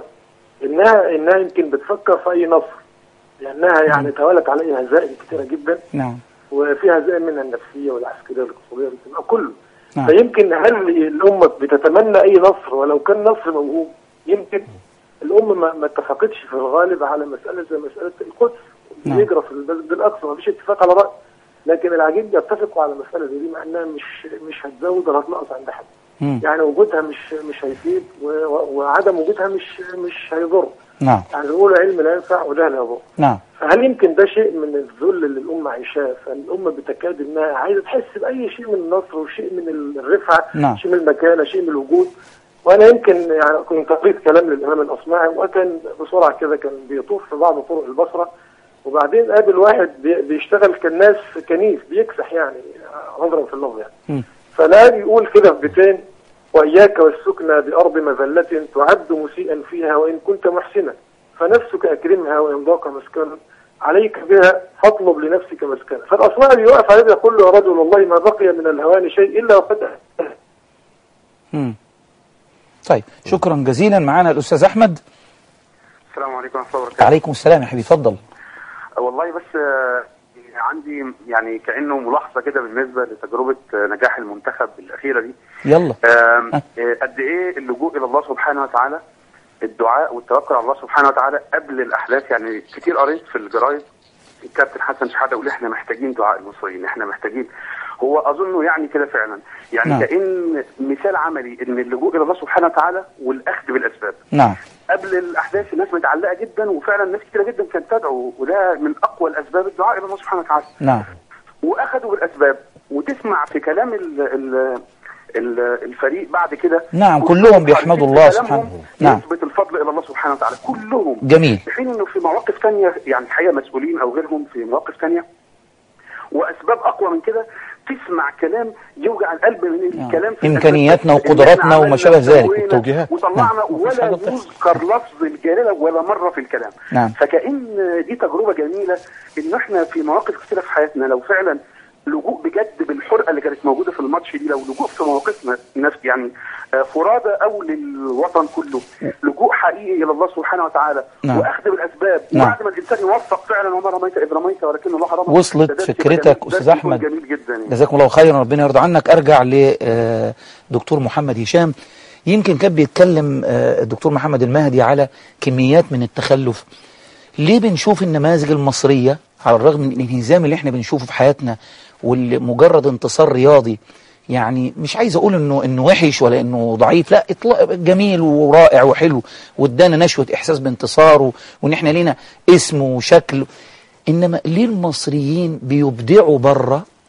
انها يمكن بتفكر في اي نصر، لانها يعني توالت عليها هزائم كثيره جدا. نعم. وفيها هزائم منها النفسيه والعسكريه والاقتصاديه كله. نعم. فيمكن هل الامه بتتمنى اي نصر، ولو كان نصر موهوب يمكن الامه ما اتفقتش في الغالب على مساله زي مساله القدس اللي يجرى في المسجد الاقصى، ما فيش اتفاق على راي. لكن العجيب يتفقوا على مساله زي دي، مع انها مش هتزود ولا هتنقص عند حد. يعني وجودها مش هيفيد، وعدم وجودها مش هيضر. نعم. يعني بيقولوا علم لا ينفع وجهل يضر. نعم. فهل يمكن ده شيء من الذل اللي الامه عايشاه؟ فالامه بتكاد انها عايزه تحس باي شيء من النصر وشيء من الرفعه. نعم. شيء من المكانه، شيء من الوجود. وانا يمكن يعني كنت قريت كلام للامام الاصمعي، وكان بسرعه كده كان بيطوف في بعض طرق البصره، وبعدين قابل واحد بيشتغل كالناس كنيف بيكسح، يعني نظرا في اللفظ يعني. فلا يقول كده في بيتين: واياك والسكنى بارض مذله تعد مسيئا فيها وان كنت محسنا، فنفسك اكرمها وان ضاق مسكنا، عليك بها فاطلب لنفسك مسكنا. فالاصمعي بيوقف عليه يقول له: يا رجل والله ما بقي من الهوان شيء الا وقد. طيب شكرا جزيلا. معانا الاستاذ احمد. السلام عليكم ورحمه الله وبركاته. عليكم السلام يا حبيبي، اتفضل. والله بس عندي يعني كأنه ملاحظة كده بالنسبة لتجربة نجاح المنتخب الأخيرة دي. يلا. قد إيه اللجوء إلى الله سبحانه وتعالى، الدعاء والتوكل على الله سبحانه وتعالى قبل الأحداث. يعني كتير قريت في الجرايد الكابتن حسن شحاتة يقول إحنا محتاجين دعاء المصريين، إحنا محتاجين. هو أظنه يعني كده فعلا، يعني نعم. كأن مثال عملي إن اللجوء إلى الله سبحانه وتعالى والأخذ بالأسباب. نعم. قبل الأحداث الناس متعلقة جدا، وفعلا ناس كتيرة جدا كانت تدعو، وده من أقوى الأسباب الدعاء إلى الله سبحانه وتعالى. نعم. وأخذوا بالأسباب، وتسمع في كلام الفريق بعد كده. نعم، كلهم بيحمدوا الله سبحانه. نعم. يثبت الفضل إلى الله سبحانه وتعالى كلهم. جميل. في حين إنه في مواقف ثانية يعني الحقيقة مسؤولين أو غيرهم في مواقف ثانية وأسباب أقوى من كده تسمع كلام يوجع القلب من الكلام في إمكانياتنا وقدراتنا وما شابه ذلك والتوجيهات. وطلعنا ولا يذكر لفظ الجلالة ولا مرة في الكلام. نعم. فكأن دي تجربة جميلة إن إحنا في مواقف كثيرة في حياتنا لو فعلا لجوء بجد بالحرقة اللي كانت موجودة في الماتش دي، لو لجوء في مواقفنا نفس يعني فرادى أو للوطن كله، لجوء حقيقي إلى الله سبحانه وتعالى. نعم. وأخذ بالأسباب. نعم. وبعد ما الإنسان يوفق فعلا وما رميت إذ رميت ولكن الله رمى. وصلت فكرتك أستاذ أحمد. جميل جدا يعني. جزاكم الله خيرا، ربنا يرضى عنك. أرجع لدكتور محمد هشام. يمكن كان بيتكلم الدكتور محمد المهدي على كميات من التخلف. ليه بنشوف النماذج المصرية على الرغم من الانهزام اللي احنا بنشوفه في حياتنا والمجرد انتصار رياضي، يعني مش عايز اقول انه وحش ولا انه ضعيف، لا جميل ورائع وحلو وادانا نشوة احساس بانتصار وان احنا لينا اسم وشكل. انما ليه المصريين بيبدعوا بره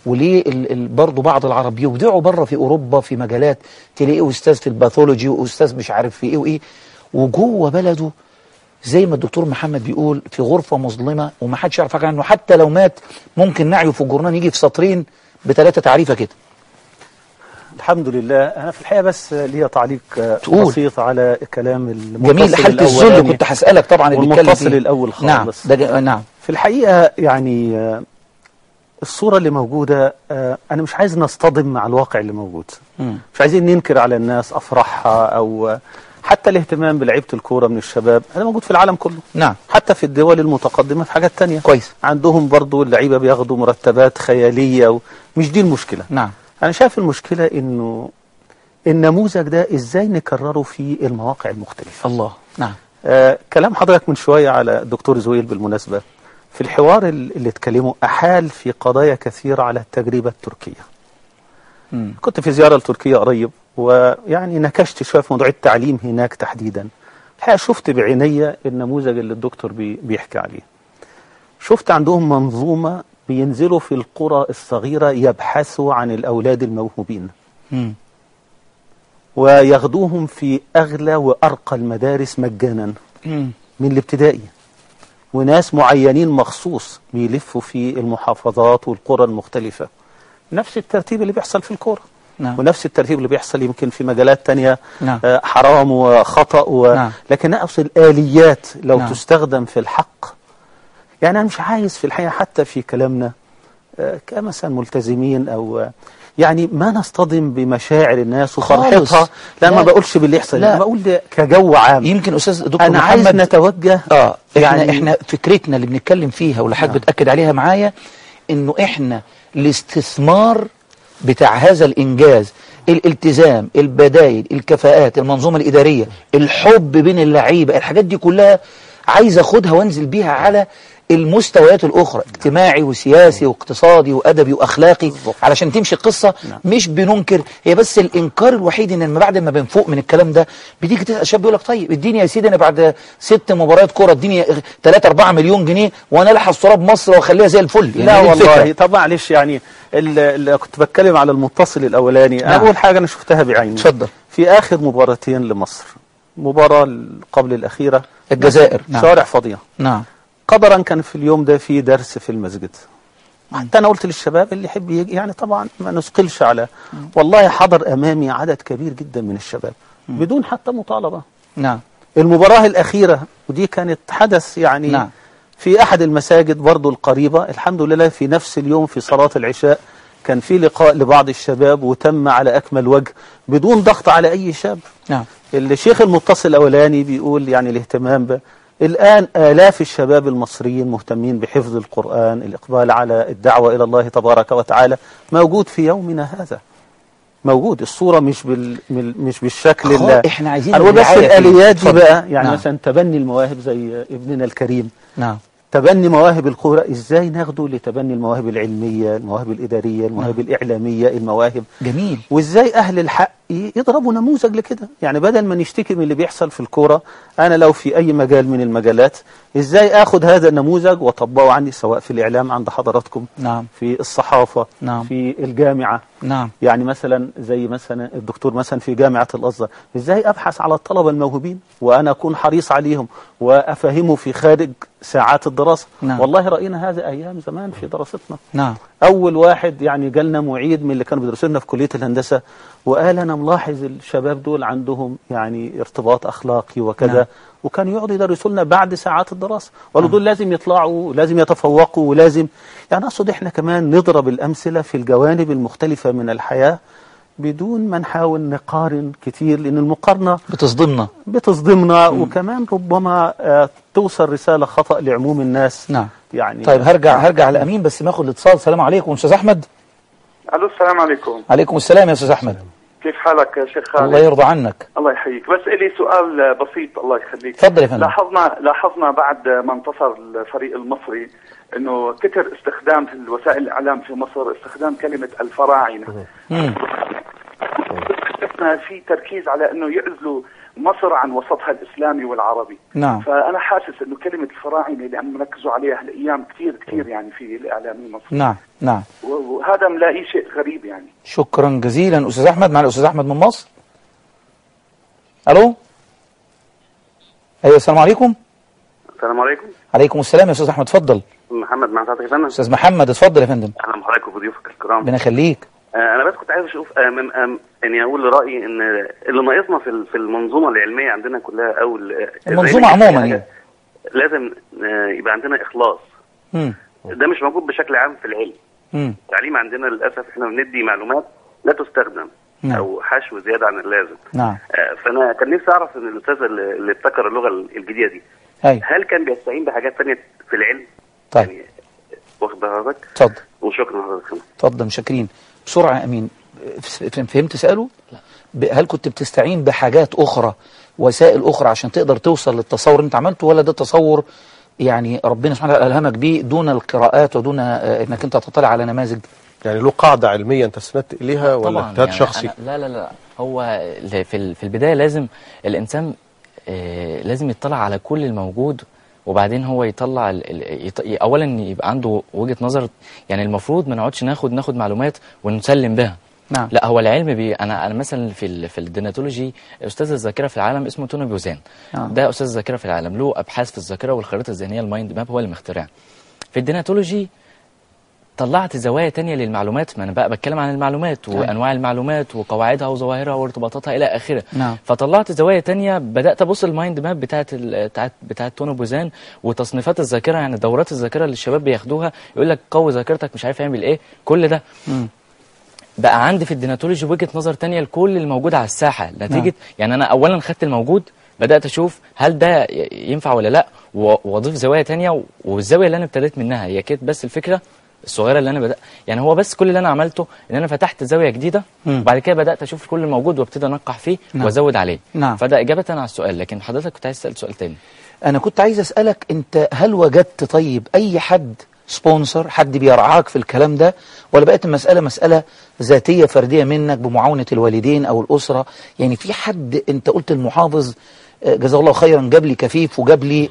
وليه برضه بعض العرب بيبدعوا بره في أوروبا في مجالات، تلاقيه أستاذ في الباثولوجي وأستاذ مش عارف في إيه وإيه، وجوه بلده زي ما الدكتور محمد بيقول في غرفة مظلمة ومحدش يعرف حاجة عنه، حتى لو مات ممكن نعيه في الجورنال يجي في سطرين ب3 تعريفة كده. الحمد لله. أنا في الحقيقة بس ليا تعليق بسيط على كلام المتصل جميل. حالة الذل كنت هسألك طبعا اللي بيتكلم المتصل الأول خالص. نعم. في الحقيقة يعني الصورة اللي موجودة، أنا مش عايز نصطدم مع الواقع اللي موجود. مش عايزين ننكر على الناس أفراحها أو حتى الاهتمام بلعيبة الكورة من الشباب، هذا موجود في العالم كله. نعم. حتى في الدول المتقدمة في حاجات تانية كويس، عندهم برضو اللعيبة بياخدوا مرتبات خيالية مش دي المشكلة. نعم. أنا شايف المشكلة إنه النموذج ده إزاي نكرره في المواقع المختلفة. الله. نعم. كلام حضرتك من شوية على الدكتور زويل بالمناسبة في الحوار اللي اتكلموا أحال في قضايا كثيرة على التجربة التركية. كنت في زيارة لتركيا قريب، ويعني نكشت شوية في موضوع التعليم هناك تحديدا. الحقيقة شفت بعيني النموذج اللي الدكتور بيحكي عليه. شفت عندهم منظومة بينزلوا في القرى الصغيرة يبحثوا عن الأولاد الموهوبين وياخدوهم في أغلى وأرقى المدارس مجانا من الابتدائي، وناس معينين مخصوص بيلفوا في المحافظات والقرى المختلفة. نفس الترتيب اللي بيحصل في الكورة. نعم. ونفس الترتيب اللي بيحصل يمكن في مجالات تانية. نعم. حرام وخطأ نعم. لكن أقصد الآليات لو نعم. تستخدم في الحق. يعني أنا مش عايز في الحقيقة حتى في كلامنا كمثلا ملتزمين أو يعني ما نصطدم بمشاعر الناس وفرحتها. لا ما بقولش باللي يحصل، لا بقول كجو عام. يمكن أستاذ دكتور أنا محمد عايز نتوجه احنا فكرتنا اللي بنتكلم فيها واللي حضرتك بتأكد عليها معايا إنه احنا الاستثمار بتاع هذا الإنجاز، الالتزام، البدائل، الكفاءات، المنظومة الإدارية، الحب بين اللعيبة، الحاجات دي كلها عايز أخدها وانزل بيها على المستويات الأخرى، اجتماعي وسياسي واقتصادي وأدبي وأخلاقي، علشان تمشي القصة. مش بننكر، هي بس الإنكار الوحيد إن لما بعد ما بنفوق من الكلام ده بتيجي تسأل شاب يقول لك طيب اديني يا سيدي أنا بعد 6 مباريات كورة اديني 3-4 مليون جنيه وأنا ألحس تراب مصر وأخليها زي الفل. يعني لا والله طب معلش، يعني اللي كنت بتكلم على المتصل الأولاني. أول حاجة أنا شفتها بعيني. اتفضل. في آخر مباراتين لمصر، مباراة قبل الأخيرة الجزائر، شوارع فاضية. نعم. قدرا كان في اليوم ده في درس في المسجد. حتى أنا قلت للشباب اللي يحب يجي، يعني طبعا ما نثقلش على، والله حضر أمامي عدد كبير جدا من الشباب بدون حتى مطالبة. نعم. المباراة الأخيرة ودي كانت حدث يعني. نعم. في أحد المساجد برضو القريبة، الحمد لله في نفس اليوم في صلاة العشاء كان في لقاء لبعض الشباب وتم على أكمل وجه بدون ضغط على أي شاب. نعم. الشيخ المتصل الأولاني بيقول يعني الاهتمام الآن آلاف الشباب المصريين مهتمين بحفظ القرآن، الإقبال على الدعوة إلى الله تبارك وتعالى موجود في يومنا هذا. موجود. الصورة مش بالشكل اللي احنا عايزين أنا بس الآليات دي بقى يعني. نعم. مثلا تبني المواهب زي ابننا الكريم. نعم. تبني مواهب الكورة ازاي ناخده لتبني المواهب العلمية، المواهب الإدارية، المواهب الإعلامية، المواهب. جميل. وازاي أهل الحق يضربوا نموذج لكده. يعني بدل ما نشتكي من اللي بيحصل في الكورة، أنا لو في أي مجال من المجالات ازاي أخد هذا النموذج وأطبقه عندي، سواء في الإعلام عند حضراتكم، نعم، في الصحافة، نعم، في الجامعة، نعم. يعني مثلا زي مثلا الدكتور مثلا في جامعة الأزهر، ازاي أبحث على الطلبة الموهوبين وأنا أكون حريص عليهم وأفهمه في خارج ساعات الدراسة. نعم. والله رأينا هذا أيام زمان في دراستنا. نعم. أول واحد يعني جالنا معيد من اللي كانوا بيدرسوا لنا في كلية الهندسة وقال أنا ملاحظ الشباب دول عندهم يعني ارتباط أخلاقي وكذا. نعم. وكانوا يقعدوا يدرسوا لنا بعد ساعات الدراسة، وقالوا دول لازم يطلعوا ولازم يتفوقوا ولازم، يعني أقصد إحنا كمان نضرب الأمثلة في الجوانب المختلفة من الحياة بدون ما نحاول نقارن كتير، لأن المقارنة بتصدمنا وكمان ربما توصل رسالة خطأ لعموم الناس. نعم. يعني طيب هرجع لأمين بس ناخد الاتصال. السلام عليكم أستاذ أحمد. الو السلام عليكم. عليكم السلام يا أستاذ أحمد. كيف حالك يا شيخ خالد؟ الله يرضى عنك. الله يحييك. بس إلي سؤال بسيط الله يخليك. تفضل يا فندم. لاحظنا بعد ما انتصر الفريق المصري انه كثر استخدام في وسائل الاعلام في مصر استخدام كلمة الفراعنة. شفنا في تركيز على انه يعزلوا مصر عن وسطها الإسلامي والعربي. نعم. فأنا حاسس إنه كلمة الفراعنة اللي عم ركزوا عليها هالأيام كثير يعني في الإعلام المصري. نعم نعم. وهذا ملاقيه شيء غريب يعني. شكرا جزيلا. أستاذ أحمد، مع الأستاذ أحمد من مصر. ألو. أيوة، السلام عليكم. السلام عليكم. عليكم السلام يا أستاذ أحمد، اتفضل. محمد مع سعادتك يا فندم. أستاذ محمد اتفضل يا فندم. أهلا بحضرتك وبضيوفك الكرام. ربنا يخليك. أنا بس كنت عايز أشوف يعني أقول رأيي إن اللي ناقصنا في المنظومة العلمية عندنا كلها أو المنظومة عموما يعني لازم يبقى عندنا إخلاص. ده مش موجود بشكل عام في العلم. التعليم عندنا للأسف إحنا بندي معلومات لا تستخدم. نعم. أو حشو زيادة عن اللازم. نعم. فأنا كان نفسي أعرف إن الأستاذ اللي ابتكر اللغة الجديدة دي هل كان بيستعين بحاجات ثانية في العلم؟ طيب. يعني واخد حضرتك؟ اتفضل. وشكرا لحضرتك. اتفضل، مشاكرين. بسرعة يا أمين، فهمت سؤاله؟ هل كنت بتستعين بحاجات أخرى، وسائل أخرى عشان تقدر توصل للتصور اللي أنت عملته، ولا ده تصور يعني ربنا سبحانه وتعالى ألهمك بيه دون القراءات ودون إنك أنت تطلع على نماذج؟ يعني له قاعدة علمية أنت استندت إليها ولا اجتهاد يعني شخصي؟ لا هو في البداية لازم الإنسان لازم يطلع على كل الموجود، وبعدين هو يطلع اولا يبقى عنده وجهة نظر. يعني المفروض ما نقعدش ناخد معلومات ونسلم بها. نعم. لا، هو العلم انا مثلا في الديناتولوجي استاذ الذاكره في العالم اسمه توني بوزان. ده استاذ الذاكره في العالم، له ابحاث في الذاكره والخريطه الذهنيه، المايند ماب، هو اللي مخترعها. في الديناتولوجي طلعت زوايا تانية للمعلومات، ما انا بقى بتكلم عن المعلومات وانواع المعلومات وقواعدها وظواهرها وارتباطاتها الى اخره. نعم. فطلعت زوايا تانية، بدات ابص المايند ماب بتاعت توني بوزان وتصنيفات الذاكره، يعني دورات الذاكره اللي الشباب بياخدوها، يقول لك قوي ذاكرتك مش عارف يعمل ايه، كل ده. بقى عندي في الديناتولوجي وجهة نظر تانية لكل الموجود على الساحة نتيجة. يعني أنا أولا خدت الموجود، بدأت أشوف هل ده ينفع ولا لا، وأضيف زوايا تانية. والزاوية اللي أنا ابتديت منها هي كانت بس الفكرة الصغيرة اللي أنا بدأت، يعني هو بس كل اللي أنا عملته إن أنا فتحت زاوية جديدة، وبعد كده بدأت أشوف كل الموجود وابتدي أنقح فيه وأزود عليه. فده إجابة على السؤال. لكن حضرتك كنت عايز تسأل سؤال تاني. أنا كنت عايز أسألك أنت، هل وجدت طيب أي حد سبونسر، حد بيرعاك في الكلام ده، ولا بقت المسألة مسألة ذاتية فردية منك بمعاونة الوالدين أو الأسرة؟ يعني في حد أنت قلت المحافظ جزاه الله خيرا جاب لي كفيف وجاب لي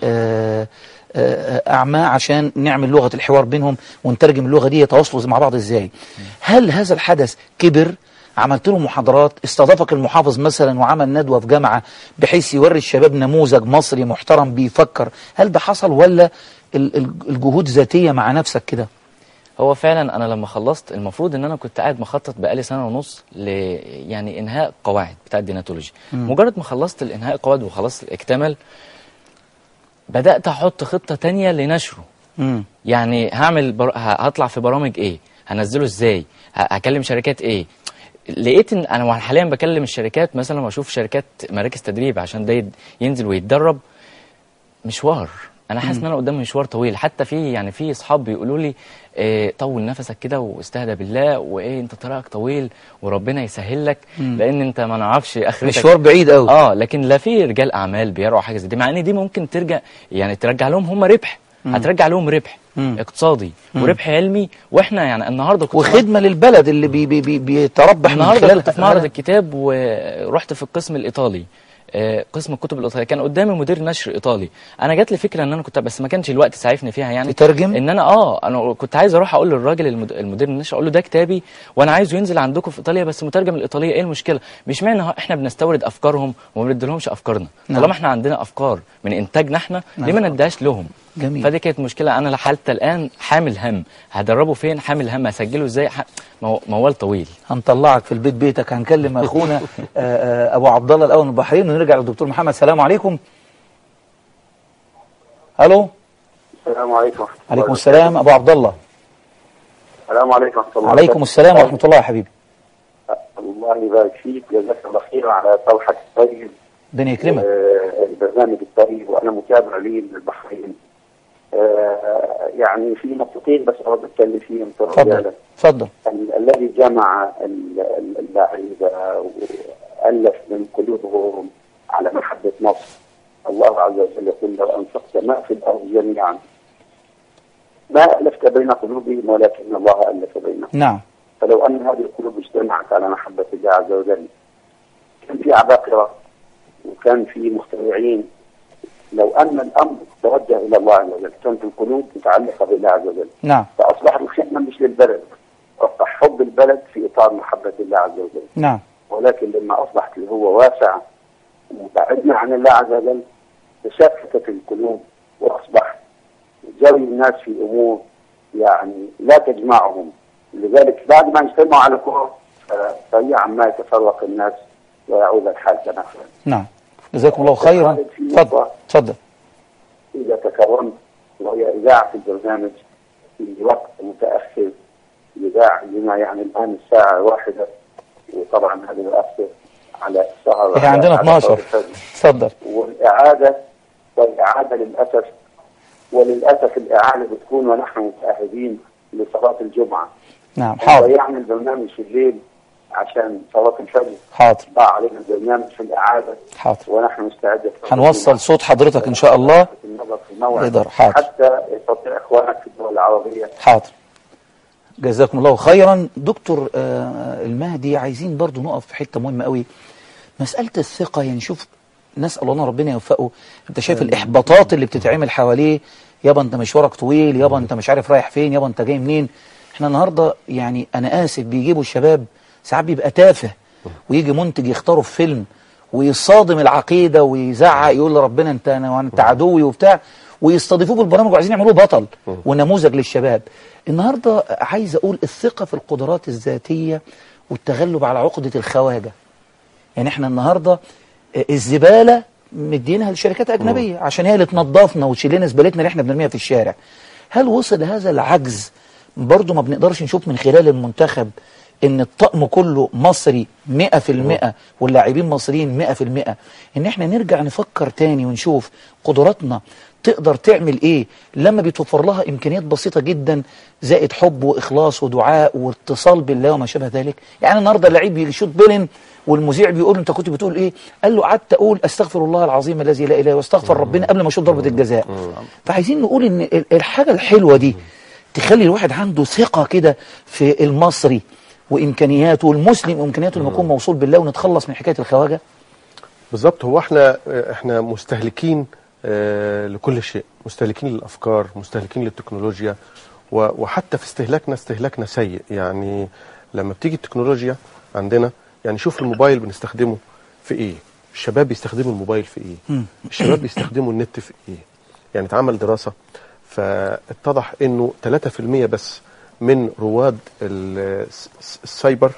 أعمى عشان نعمل لغة الحوار بينهم ونترجم اللغة دي يتواصلوا مع بعض إزاي؟ هل هذا الحدث كبر؟ عملت له محاضرات؟ استضافك المحافظ مثلا وعمل ندوة في جامعة بحيث يوري الشباب نموذج مصري محترم بيفكر؟ هل ده حصل ولا الجهود ذاتية مع نفسك كده؟ هو فعلا أنا لما خلصت المفروض إن أنا كنت قاعد مخطط بقالي سنة ونص يعني إنهاء قواعد بتاع الديناتولوجي. مجرد ما خلصت الإنهاء القواعد وخلصت الاكتمال، بدأت أحط خطة تانية لنشره. يعني هطلع في برامج إيه، هنزله إزاي، هكلم شركات إيه. لقيت إن أنا حاليا بكلم الشركات مثلا وأشوف شركات مراكز تدريب عشان ده ينزل ويتدرب. مشوار، انا حاسس ان انا قدام مشوار طويل. حتى في اصحاب بيقولوا لي طول نفسك كده واستهدى بالله، وايه انت طريقك طويل وربنا يسهل لك، لان انت ما نعرفش اخرتك، مشوار بعيد قوي. لكن لا، في رجال اعمال بيرعوا حاجه زي دي، مع ان دي ممكن ترجع لهم هم ربح، هترجع لهم ربح اقتصادي وربح علمي. واحنا يعني النهارده وخدمه للبلد اللي بيتربح من خلالها. النهارده كنت في معرض الكتاب ورحت في القسم الايطالي، قسم الكتب الايطاليه، كان قدامي مدير نشر ايطالي. انا جات لي فكره ان انا كنت، بس ما كانش الوقت سعيفني فيها يعني تترجم، ان انا كنت عايز اروح اقول للراجل المدير النشر، اقول له ده كتابي وانا عايزه ينزل عندكم في ايطاليا بس مترجم الايطاليه. ايه المشكله؟ مش معنى احنا بنستورد افكارهم وما بنديلهمش افكارنا. طالما احنا عندنا افكار من انتاجنا احنا، ليه ما نديهاش لهم؟ جميل. فدي كانت مشكله. انا حتى الان حامل هم، هدربه فين؟ حامل هم هسجله ازاي؟ موال طويل. هنطلعك في البيت بيتك. هنكلم اخونا ابو عبد الله الاول من البحرين ونرجع للدكتور محمد. السلام عليكم. الو. السلام عليكم. عليكم السلام ابو عبد الله. السلام عليكم ورحمه الله. عليكم السلام ورحمه الله يا حبيبي. الله يبارك فيك، جزاك الله خير على طرحك الطيب. ربنا يكرمك. البرنامج الطيب، وانا متابع لي للبحرين. يعني في نقطتين بس أود أتكلم فيهم. تفضل. الذي جمع اللعيبة وألف من قلوبهم على محبة مصر. الله عز وجل يقول: لو أنفقت ما في الأرض جميعا ما ألفت بين قلوبهم ولكن الله ألف بينهم. نعم. فلو أن هذه القلوب اجتمعت على محبة الله عز وجل، كان في عباقرة وكان في مخترعين. لو أن الأمر توجه إلى الله عز وجل كانت القلوب متعلقة بالله عز وجل. نعم. فأصبح الخدمة مش للبلد، أصبح حب البلد في إطار محبة الله عز وجل. نعم. ولكن لما أصبحت اللي هو واسع ومبعدنا عن الله عز وجل تشتتت القلوب، وأصبح جري الناس في أمور يعني لا تجمعهم. لذلك بعد ما يجتمعوا على كرة سريعا ما يتفرق الناس ويعود الحال كما كان. نعم. جزاكم الله خيرا. تفضل. إذا تكرمت، وهي إذاعة البرنامج في وقت متأخر، إذاعة بما يعني الآن الساعة 1، وطبعا هذا يؤثر على السهر. إحنا عندنا 12. تفضل. والإعادة وللأسف الإعادة بتكون ونحن متأهبين لصلاة الجمعة. نعم. حاضر. ويعمل برنامج في الليل عشان صلاة الفجر. حاضر. ضاع علينا البرنامج في الإعادة. حاضر. ونحن مستعدين. هنوصل صوت حضرتك إن شاء الله. حاضر. حتى يستطيع إخوانك في الدول العربية. حاضر. جزاكم الله خيرا. دكتور المهدي، عايزين برضو نقف في حتة مهمة قوي، مسألة الثقة. يعني شوف، نسأل الله ربنا يوفقه. انت شايف الإحباطات اللي بتتعمل حواليه، يابا انت مشوارك طويل، يابا انت مش عارف رايح فين، يابا انت جاي منين. احنا النهاردة يعني انا آسف بيجيبوا الشباب ساعات بيبقى تافه، ويجي منتج يختاره في فيلم ويصادم العقيدة ويزعق يقول لربنا انت عدوي وبتاع، ويستضيفوه بالبرامج وعايزين يعملوه بطل ونموذج للشباب. النهاردة عايز أقول الثقة في القدرات الذاتية والتغلب على عقدة الخواجة. يعني احنا النهاردة الزبالة مدينها لشركات أجنبية عشان هي اللي تنظفنا وتشيل لنا زبالتنا اللي احنا بنرميها في الشارع. هل وصل هذا العجز؟ برضو ما بنقدرش نشوف من خلال المنتخب ان الطقم كله مصري 100% واللاعبين مصريين 100%، ان احنا نرجع نفكر تاني ونشوف قدراتنا تقدر تعمل ايه لما بيتوفر لها امكانيات بسيطة جدا زائد حب واخلاص ودعاء واتصال بالله وما شابه ذلك. يعني النهارده اللعيب بيشوط بيلن والمذيع بيقول انت كنت بتقول ايه؟ قال له قعدت اقول استغفر الله العظيم الذي لا اله الا هو واستغفر ربنا قبل ما اشوط ضربة الجزاء. فعايزين نقول ان الحاجة الحلوة دي تخلي الواحد عنده ثقة كده في المصري وامكانياته، والمسلم وامكانياته لما يكون موصول بالله، ونتخلص من حكاية الخواجة. بالظبط. هو احنا مستهلكين لكل شيء، مستهلكين للأفكار، مستهلكين للتكنولوجيا، وحتى في استهلاكنا سيء. يعني لما بتيجي التكنولوجيا عندنا، يعني شوف الموبايل بنستخدمه في ايه، الشباب بيستخدموا الموبايل في ايه، الشباب بيستخدموا النت في ايه. يعني اتعمل دراسة فاتضح انه 3% بس من رواد السايبر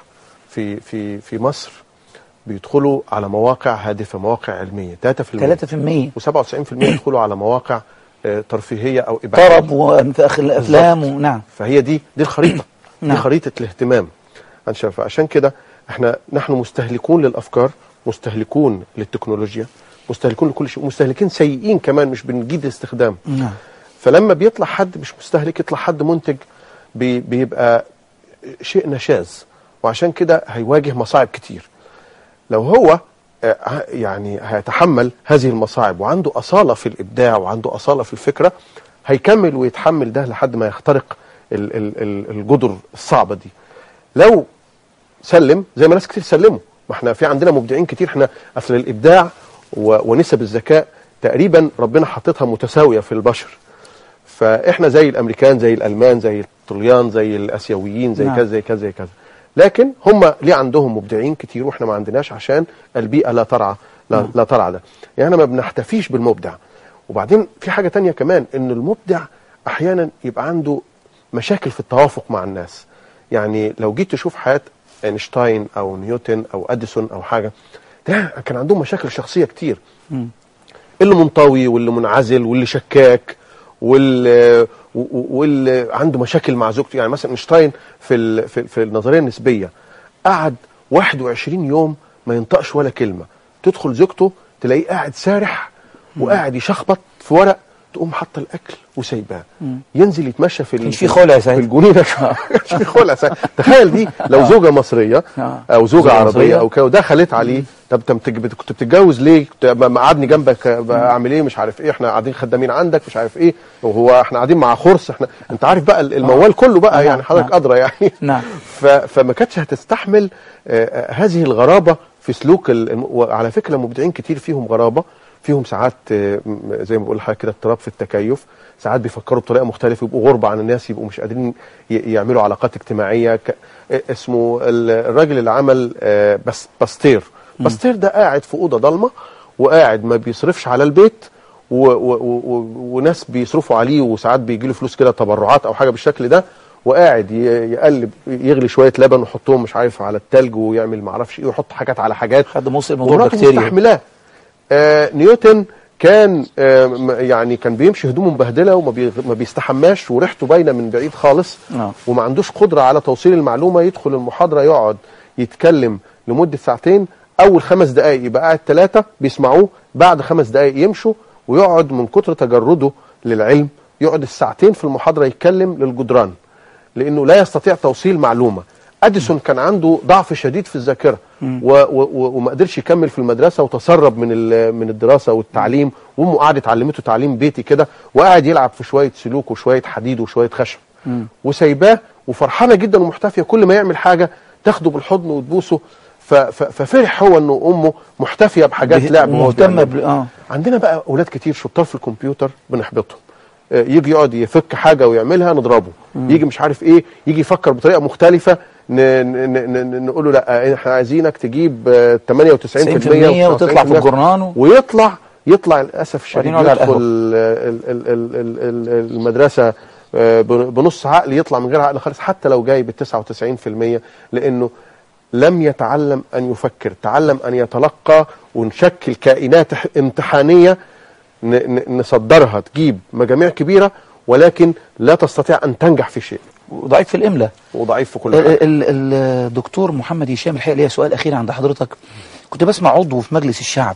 في مصر بيدخلوا على مواقع هادفة، مواقع علمية. 3% و97% يدخلوا على مواقع ترفيهية أو إباحية، طرب وأفلام. نعم. فهي دي الخريطة. دي خريطة الاهتمام. عشان كده نحن مستهلكون للأفكار، مستهلكون للتكنولوجيا، مستهلكون لكل شيء، مستهلكين سيئين كمان، مش بنجيد الاستخدام. نعم. فلما بيطلع حد مش مستهلك، يطلع حد منتج، بيبقى شيء نشاذ، وعشان كده هيواجه مصاعب كتير. لو هو يعني هيتحمل هذه المصاعب وعنده أصالة في الإبداع وعنده أصالة في الفكرة، هيكمل ويتحمل ده لحد ما يخترق الجدر الصعبة دي. لو سلم زي ما ناس كتير سلموا، ما احنا في عندنا مبدعين كتير. احنا أصل الإبداع ونسب الذكاء تقريبا ربنا حطتها متساوية في البشر. فإحنا زي الأمريكان، زي الألمان، زي الطليان، زي الأسيويين، زي كذا زي كذا زي كذا. لكن هم ليه عندهم مبدعين كتير واحنا ما عندناش؟ عشان البيئة لا ترعى ده. يعني ما بنحتفيش بالمبدع. وبعدين في حاجة تانية كمان، ان المبدع احيانا يبقى عنده مشاكل في التوافق مع الناس. يعني لو جيت تشوف حياة اينشتاين او نيوتن او اديسون او حاجة، ده كان عندهم مشاكل شخصية كتير. اللي منطوي واللي منعزل واللي شكاك واللي عنده مشاكل مع زوجته. يعني مثلا اينشتاين في النظريه النسبيه قعد 21 يوم ما ينطقش ولا كلمه. تدخل زوجته تلاقيه قاعد سارح وقاعد يشخبط في ورق، تقوم حاطه الاكل وسايباه، ينزل يتمشى في خلع في الجنينه. في خلع. تخيل دي لو زوجه مصريه او زوجه عربيه او كده ودخلت عليه، طب كنت بتتجوز ليه؟ قعدني جنبك اعمل ايه؟ مش عارف ايه، احنا قاعدين خدامين عندك، مش عارف ايه، وهو احنا قاعدين مع خرس، احنا انت عارف بقى الموال كله بقى. يعني حضرتك ادرى يعني. فما كانتش هتستحمل هذه الغرابه في سلوك وعلى فكره المبدعين كتير فيهم غرابه، فيهم ساعات زي ما بقول لحضرتك كده اضطراب في التكيف، ساعات بيفكروا بطريقه مختلفه، يبقوا غربه عن الناس، يبقوا مش قادرين يعملوا علاقات اجتماعيه. اسمه الراجل اللي عمل باستير. باستير ده قاعد في اوضه ضلمه، وقاعد ما بيصرفش على البيت، وناس بيصرفوا عليه، وساعات بيجي له فلوس كده تبرعات او حاجه بالشكل ده، وقاعد يقلب، يغلي شويه لبن ويحطهم مش عارف على التلج، ويعمل ما اعرفش ايه، ويحط حاجات على حاجات حد موصل الموضوع بكتيريا مستحملاه. نيوتن كان يعني كان بيمشي هدومه مبهدله وما بيستحماش، وريحته باينه من بعيد خالص، وما عندوش قدره على توصيل المعلومه. يدخل المحاضره يقعد يتكلم لمده ساعتين، اول 5 دقائق يبقى قاعد 3 بيسمعوه، بعد 5 دقائق يمشوا، ويقعد من كتر تجرده للعلم يقعد الساعتين في المحاضره يتكلم للجدران، لانه لا يستطيع توصيل معلومه. اديسون كان عنده ضعف شديد في الذاكره، وما قدرش يكمل في المدرسه، وتسرب من الدراسه والتعليم، وامه قعدت علمته تعليم بيتي كده، وقاعد يلعب في شويه سلوك وشويه حديد وشويه خشب، وسايباه وفرحانه جدا ومحتفيه، كل ما يعمل حاجه تاخده بالحضن وتبوسه. ففرح هو انه امه محتفيه بحاجات لعب مهتمه. عندنا بقى اولاد كتير شطار في الكمبيوتر بنحبطهم، يجي يقعد يفك حاجه ويعملها نضربه، يجي مش عارف ايه، يجي يفكر بطريقه مختلفه نقول له لا احنا عايزينك تجيب 98% وتطلع في الجرنان، ويطلع للاسف الشديد يدخل المدرسه بنص عقل، يطلع من غير عقل خالص، حتى لو جايب 99%، لانه لم يتعلم ان يفكر، تعلم ان يتلقى، ونشكل كائنات امتحانيه نصدرها تجيب مجاميع كبيره، ولكن لا تستطيع ان تنجح في شيء، وضعيف في الاملاء، وضعيف في كل حاجه. الدكتور محمد هشام، الحقيقه ليا سؤال اخير عند حضرتك. كنت بسمع عضو في مجلس الشعب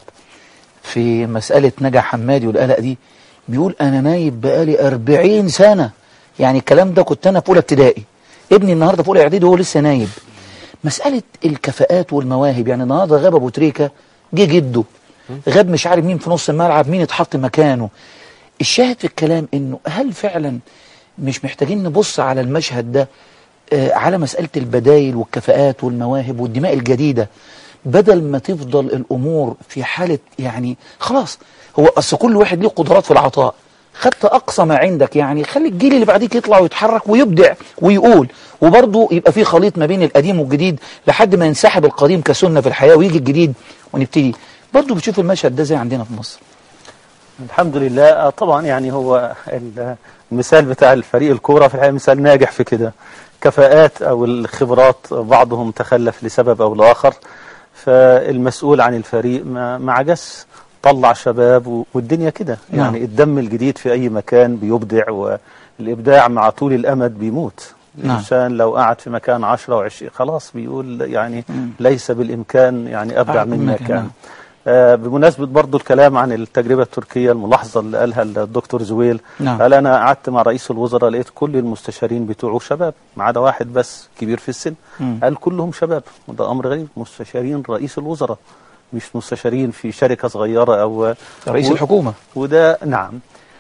في مساله نجا حمادي والقلق دي، بيقول انا نايب بقالي 40 سنه. يعني الكلام ده كنت انا في اولى ابتدائي، ابني النهارده في اولى اعدادي وهو لسه نايب. مساله الكفاءات والمواهب، يعني النهارده غاب ابو تريكه، جه جده، غاب مش عارف مين في نص الملعب، مين اتحط مكانه. الشاهد في الكلام انه هل فعلا مش محتاجين نبص على المشهد ده، على مسألة البدايل والكفاءات والمواهب والدماء الجديدة، بدل ما تفضل الأمور في حالة يعني خلاص، هو أصل كل واحد له قدرات في العطاء، خدت أقصى ما عندك، يعني خلي الجيل اللي بعديك يطلع ويتحرك ويبدع ويقول، وبرضه يبقى في خليط ما بين القديم والجديد لحد ما ينسحب القديم كسنة في الحياة ويجي الجديد ونبتدي. برضه بتشوف المشهد ده زي عندنا في مصر. الحمد لله. طبعا يعني هو المثال بتاع الفريق الكورة في الحقيقة مثال ناجح في كده. كفاءات أو الخبرات بعضهم تخلف لسبب أو لآخر، فالمسؤول عن الفريق ما عجز، طلع شباب والدنيا كده. يعني الدم الجديد في أي مكان بيبدع، والإبداع مع طول الأمد بيموت. الإنسان لو قعد في مكان 10 و20 خلاص بيقول يعني ليس بالإمكان يعني أبدع مما كان. بمناسبة برضو الكلام عن التجربة التركية، الملاحظة اللي قالها الدكتور زويل، قال أنا قعدت مع رئيس الوزراء لقيت كل المستشارين بتوعه شباب ما عدا واحد بس كبير في السن، قال كلهم شباب، وده أمر غريب. مستشارين رئيس الوزراء، مش مستشارين في شركة صغيرة أو رئيس الحكومة. وده نعم.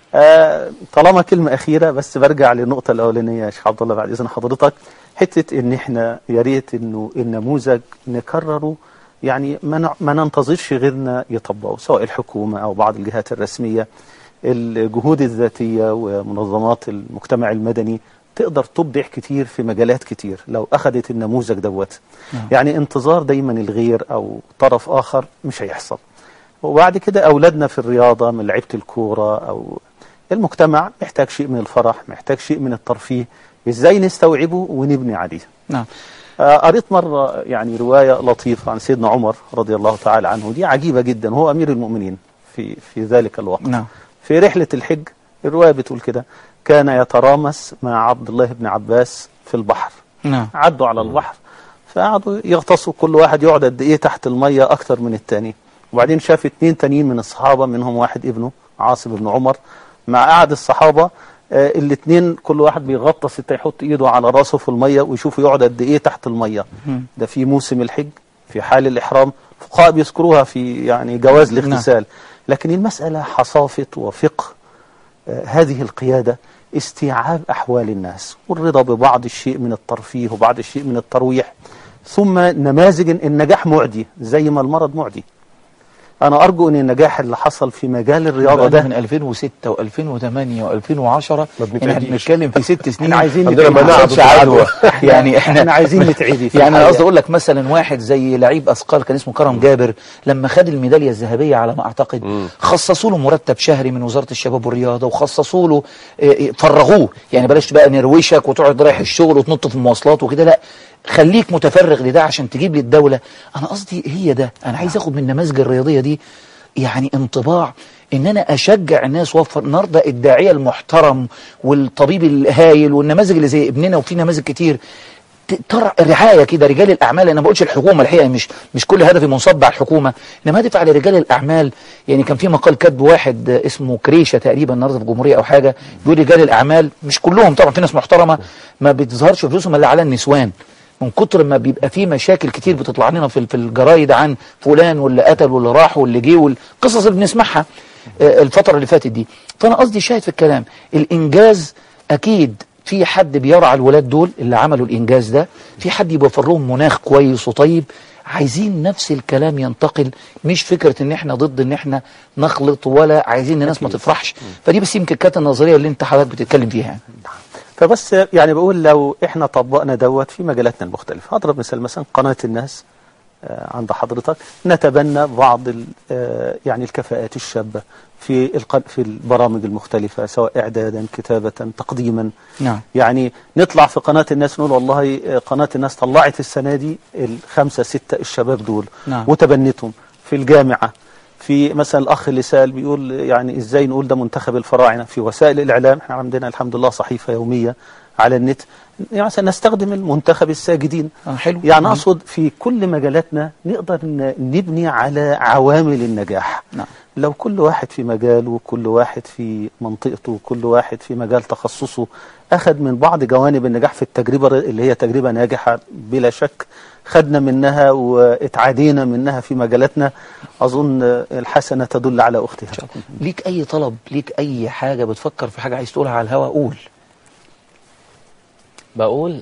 طالما كلمة أخيرة بس برجع للنقطة الأولانية يا شيخ عبد الله بعد إذن حضرتك، حتة إن إحنا يا ريت إنه النموذج نكرره، يعني ما ننتظرش غيرنا يطبقوا، سواء الحكومة أو بعض الجهات الرسمية. الجهود الذاتية ومنظمات المجتمع المدني تقدر تبدع كتير في مجالات كتير لو أخذت النموذج دوت. يعني انتظار دايما الغير أو طرف آخر مش هيحصل. وبعد كده أولادنا في الرياضة من لعيبة الكورة أو المجتمع محتاج شيء من الفرح، محتاج شيء من الترفيه، إزاي نستوعبه ونبني عليه. نعم. قريت مرة يعني رواية لطيفة عن سيدنا عمر رضي الله تعالى عنه، دي عجيبة جدا، هو أمير المؤمنين في ذلك الوقت. نعم. في رحلة الحج الرواية بتقول كده، كان يترامس مع عبد الله بن عباس في البحر. نعم. عدوا على البحر فقعدوا يغطسوا، كل واحد يقعد قد إيه تحت المية أكتر من التاني. وبعدين شاف 2 تانيين من الصحابة، منهم واحد ابنه عاصم بن عمر، مع قعد الصحابة الاثنين كل واحد بيغطس، يحط ايده على راسه في المية ويشوف يقعد قد ايه تحت المية. ده في موسم الحج، في حال الإحرام، فقهاء بيذكروها في يعني جواز الاغتسال. لكن المسألة حصافة وفقه هذه القيادة، استيعاب أحوال الناس والرضا ببعض الشيء من الترفيه وبعض الشيء من الترويح. ثم نماذج النجاح معدي زي ما المرض معدي. أنا أرجو أن النجاح اللي حصل في مجال الرياضة ده من 2006 و2008 و2010 احنا بنتكلم في 6 سنين عايزين عدوى يعني احنا عايزين نتعدي. يعني انا قصدي اقول لك مثلا واحد زي لعيب اثقال كان اسمه كرم جابر، لما خد الميداليه الذهبيه على ما اعتقد خصصوا له مرتب شهري من وزاره الشباب والرياضه، وخصصوا له فرغوه، يعني بلاش بقى نروشك وتقعد رايح الشغل وتنط في المواصلات وكده، لا خليك متفرغ لده عشان تجيب لي الدولة. أنا قصدي هي ده، أنا عايز أخد من النماذج الرياضية دي يعني انطباع إن أنا أشجع الناس وأوفر النهارده الداعية المحترم والطبيب الهايل والنماذج اللي زي ابننا، وفي نماذج كتير ترى رعاية كده رجال الأعمال. أنا ما بقولش الحكومة الحقيقة، مش كل هدفي منصب على الحكومة، إنما هدف على رجال الأعمال. يعني كان في مقال كاتب واحد اسمه كريشة تقريبا النهارده في الجمهورية أو حاجة، بيقول رجال الأعمال مش كلهم طبعا، في ناس محترمة ما بتظهرش فلوسهم إلا على النسوان، من كتر ما بيبقى فيه مشاكل كتير بتطلع لنا في الجرايد عن فلان واللي قتل واللي راح واللي جه والقصص اللي بنسمعها الفترة اللي فاتت دي. فأنا قصدي شاهد في الكلام الإنجاز، أكيد في حد بيرعى الولاد دول اللي عملوا الإنجاز ده، في حد يوفر لهم مناخ كويس وطيب. عايزين نفس الكلام ينتقل، مش فكرة ان احنا ضد ان احنا نخلط، ولا عايزين الناس ما تفرحش. فدي بس يمكن كانت النظرية اللي انت حضرتك بتتكلم فيها يعني. فبس يعني بقول لو احنا طبقنا دوت في مجالاتنا المختلفة، هضرب مثلا قناة الناس عند حضرتك، نتبنى بعض يعني الكفاءات الشابة في البرامج المختلفة، سواء إعدادا كتابة تقديما. نعم. يعني نطلع في قناة الناس نقول والله قناة الناس طلعت السنة دي 5 6 الشباب دول. نعم. وتبنتهم في الجامعة. في مثلا الأخ اللي سأل بيقول يعني إزاي نقول ده منتخب الفراعنة في وسائل الإعلام. احنا عندنا الحمد لله صحيفة يومية على النت، يعني مثلا نستخدم المنتخب الساجدين. حلو. يعني أقصد في كل مجالاتنا نقدر نبني على عوامل النجاح. نعم. لو كل واحد في مجاله وكل واحد في منطقته وكل واحد في مجال تخصصه أخذ من بعض جوانب النجاح في التجربة اللي هي تجربة ناجحة بلا شك، خدنا منها واتعادينا منها في مجالاتنا، أظن الحسنة تدل على أختها. ليك أي طلب، ليك أي حاجة بتفكر في حاجة عايز تقولها على الهواء؟ قول. بقول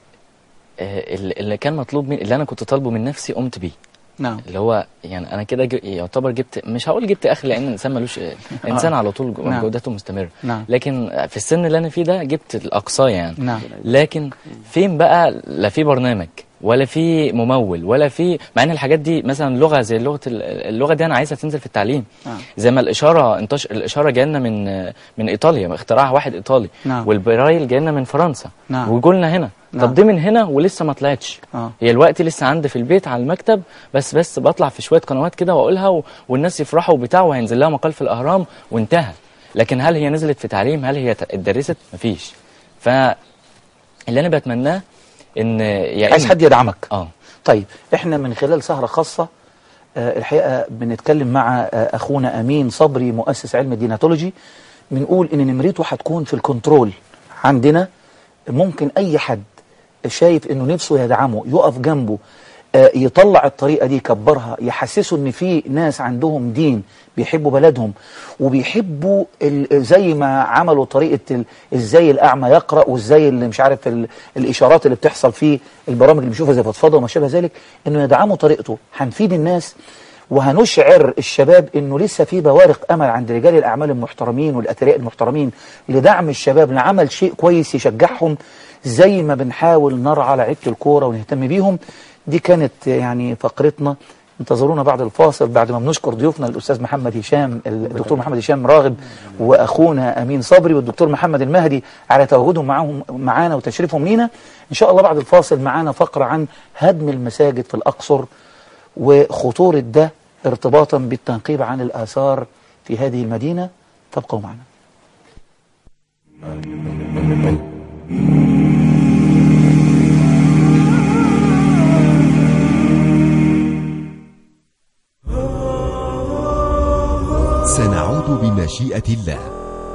اللي كان مطلوب مني، اللي أنا كنت طالبه من نفسي قمت بيه. نعم. اللي هو يعني أنا كده يعتبر جبت، مش هقول جبت آخر لأن الإنسان ملوش إنسان على طول نعم. جودته مستمرة. نعم. لكن في السن اللي أنا فيه ده جبت الأقصى يعني. نعم. لكن فين بقى؟ لا في برنامج ولا في ممول ولا في، مع ان الحاجات دي مثلا لغه زي اللغه دي انا عايزها تنزل في التعليم. زي ما الاشاره جايه من ايطاليا، اخترعها واحد ايطالي. والبرايل جايه من فرنسا. وجولنا هنا. طب دي من هنا ولسه ما طلعتش. هي الوقت لسه عندي في البيت على المكتب، بس بطلع في شويه قنوات كده واقولها والناس يفرحوا وبتاع، وهينزل لها مقال في الاهرام وانتهى. لكن هل هي نزلت في تعليم؟ هل هي اتدرست؟ مفيش. فاللي انا بتمناه ان يعني عايز حد يدعمك. طيب احنا من خلال سهرة خاصة الحقيقة بنتكلم مع اخونا امين صبري مؤسس علم الديناتولوجي، بنقول ان نمرته هتكون في الكنترول عندنا. ممكن اي حد شايف انه نفسه يدعمه، يقف جنبه، يطلع الطريقة دي، يكبرها، يحسسوا ان في ناس عندهم دين، بيحبوا بلدهم وبيحبوا زي ما عملوا طريقة ازاي الأعمى يقرأ، وازاي اللي مش عارف الإشارات اللي بتحصل في البرامج اللي بنشوفها زي فضفضة وما شابه ذلك، انه يدعموا طريقته. هنفيد الناس وهنشعر الشباب انه لسه في بوارق امل عند رجال الاعمال المحترمين والاثرياء المحترمين لدعم الشباب لعمل شيء كويس يشجعهم، زي ما بنحاول نرعى لعيبه الكوره ونهتم بيهم. دي كانت يعني فقرتنا. انتظرونا بعد الفاصل، بعد ما بنشكر ضيوفنا الاستاذ محمد هشام، الدكتور محمد هشام راغب، واخونا امين صبري، والدكتور محمد المهدي على تواجدهم معانا وتشريفهم لينا. ان شاء الله بعد الفاصل معانا فقره عن هدم المساجد في الاقصر وخطوره ده ارتباطا بالتنقيب عن الآثار في هذه المدينة. فابقوا معنا. سنعود بمشيئة الله.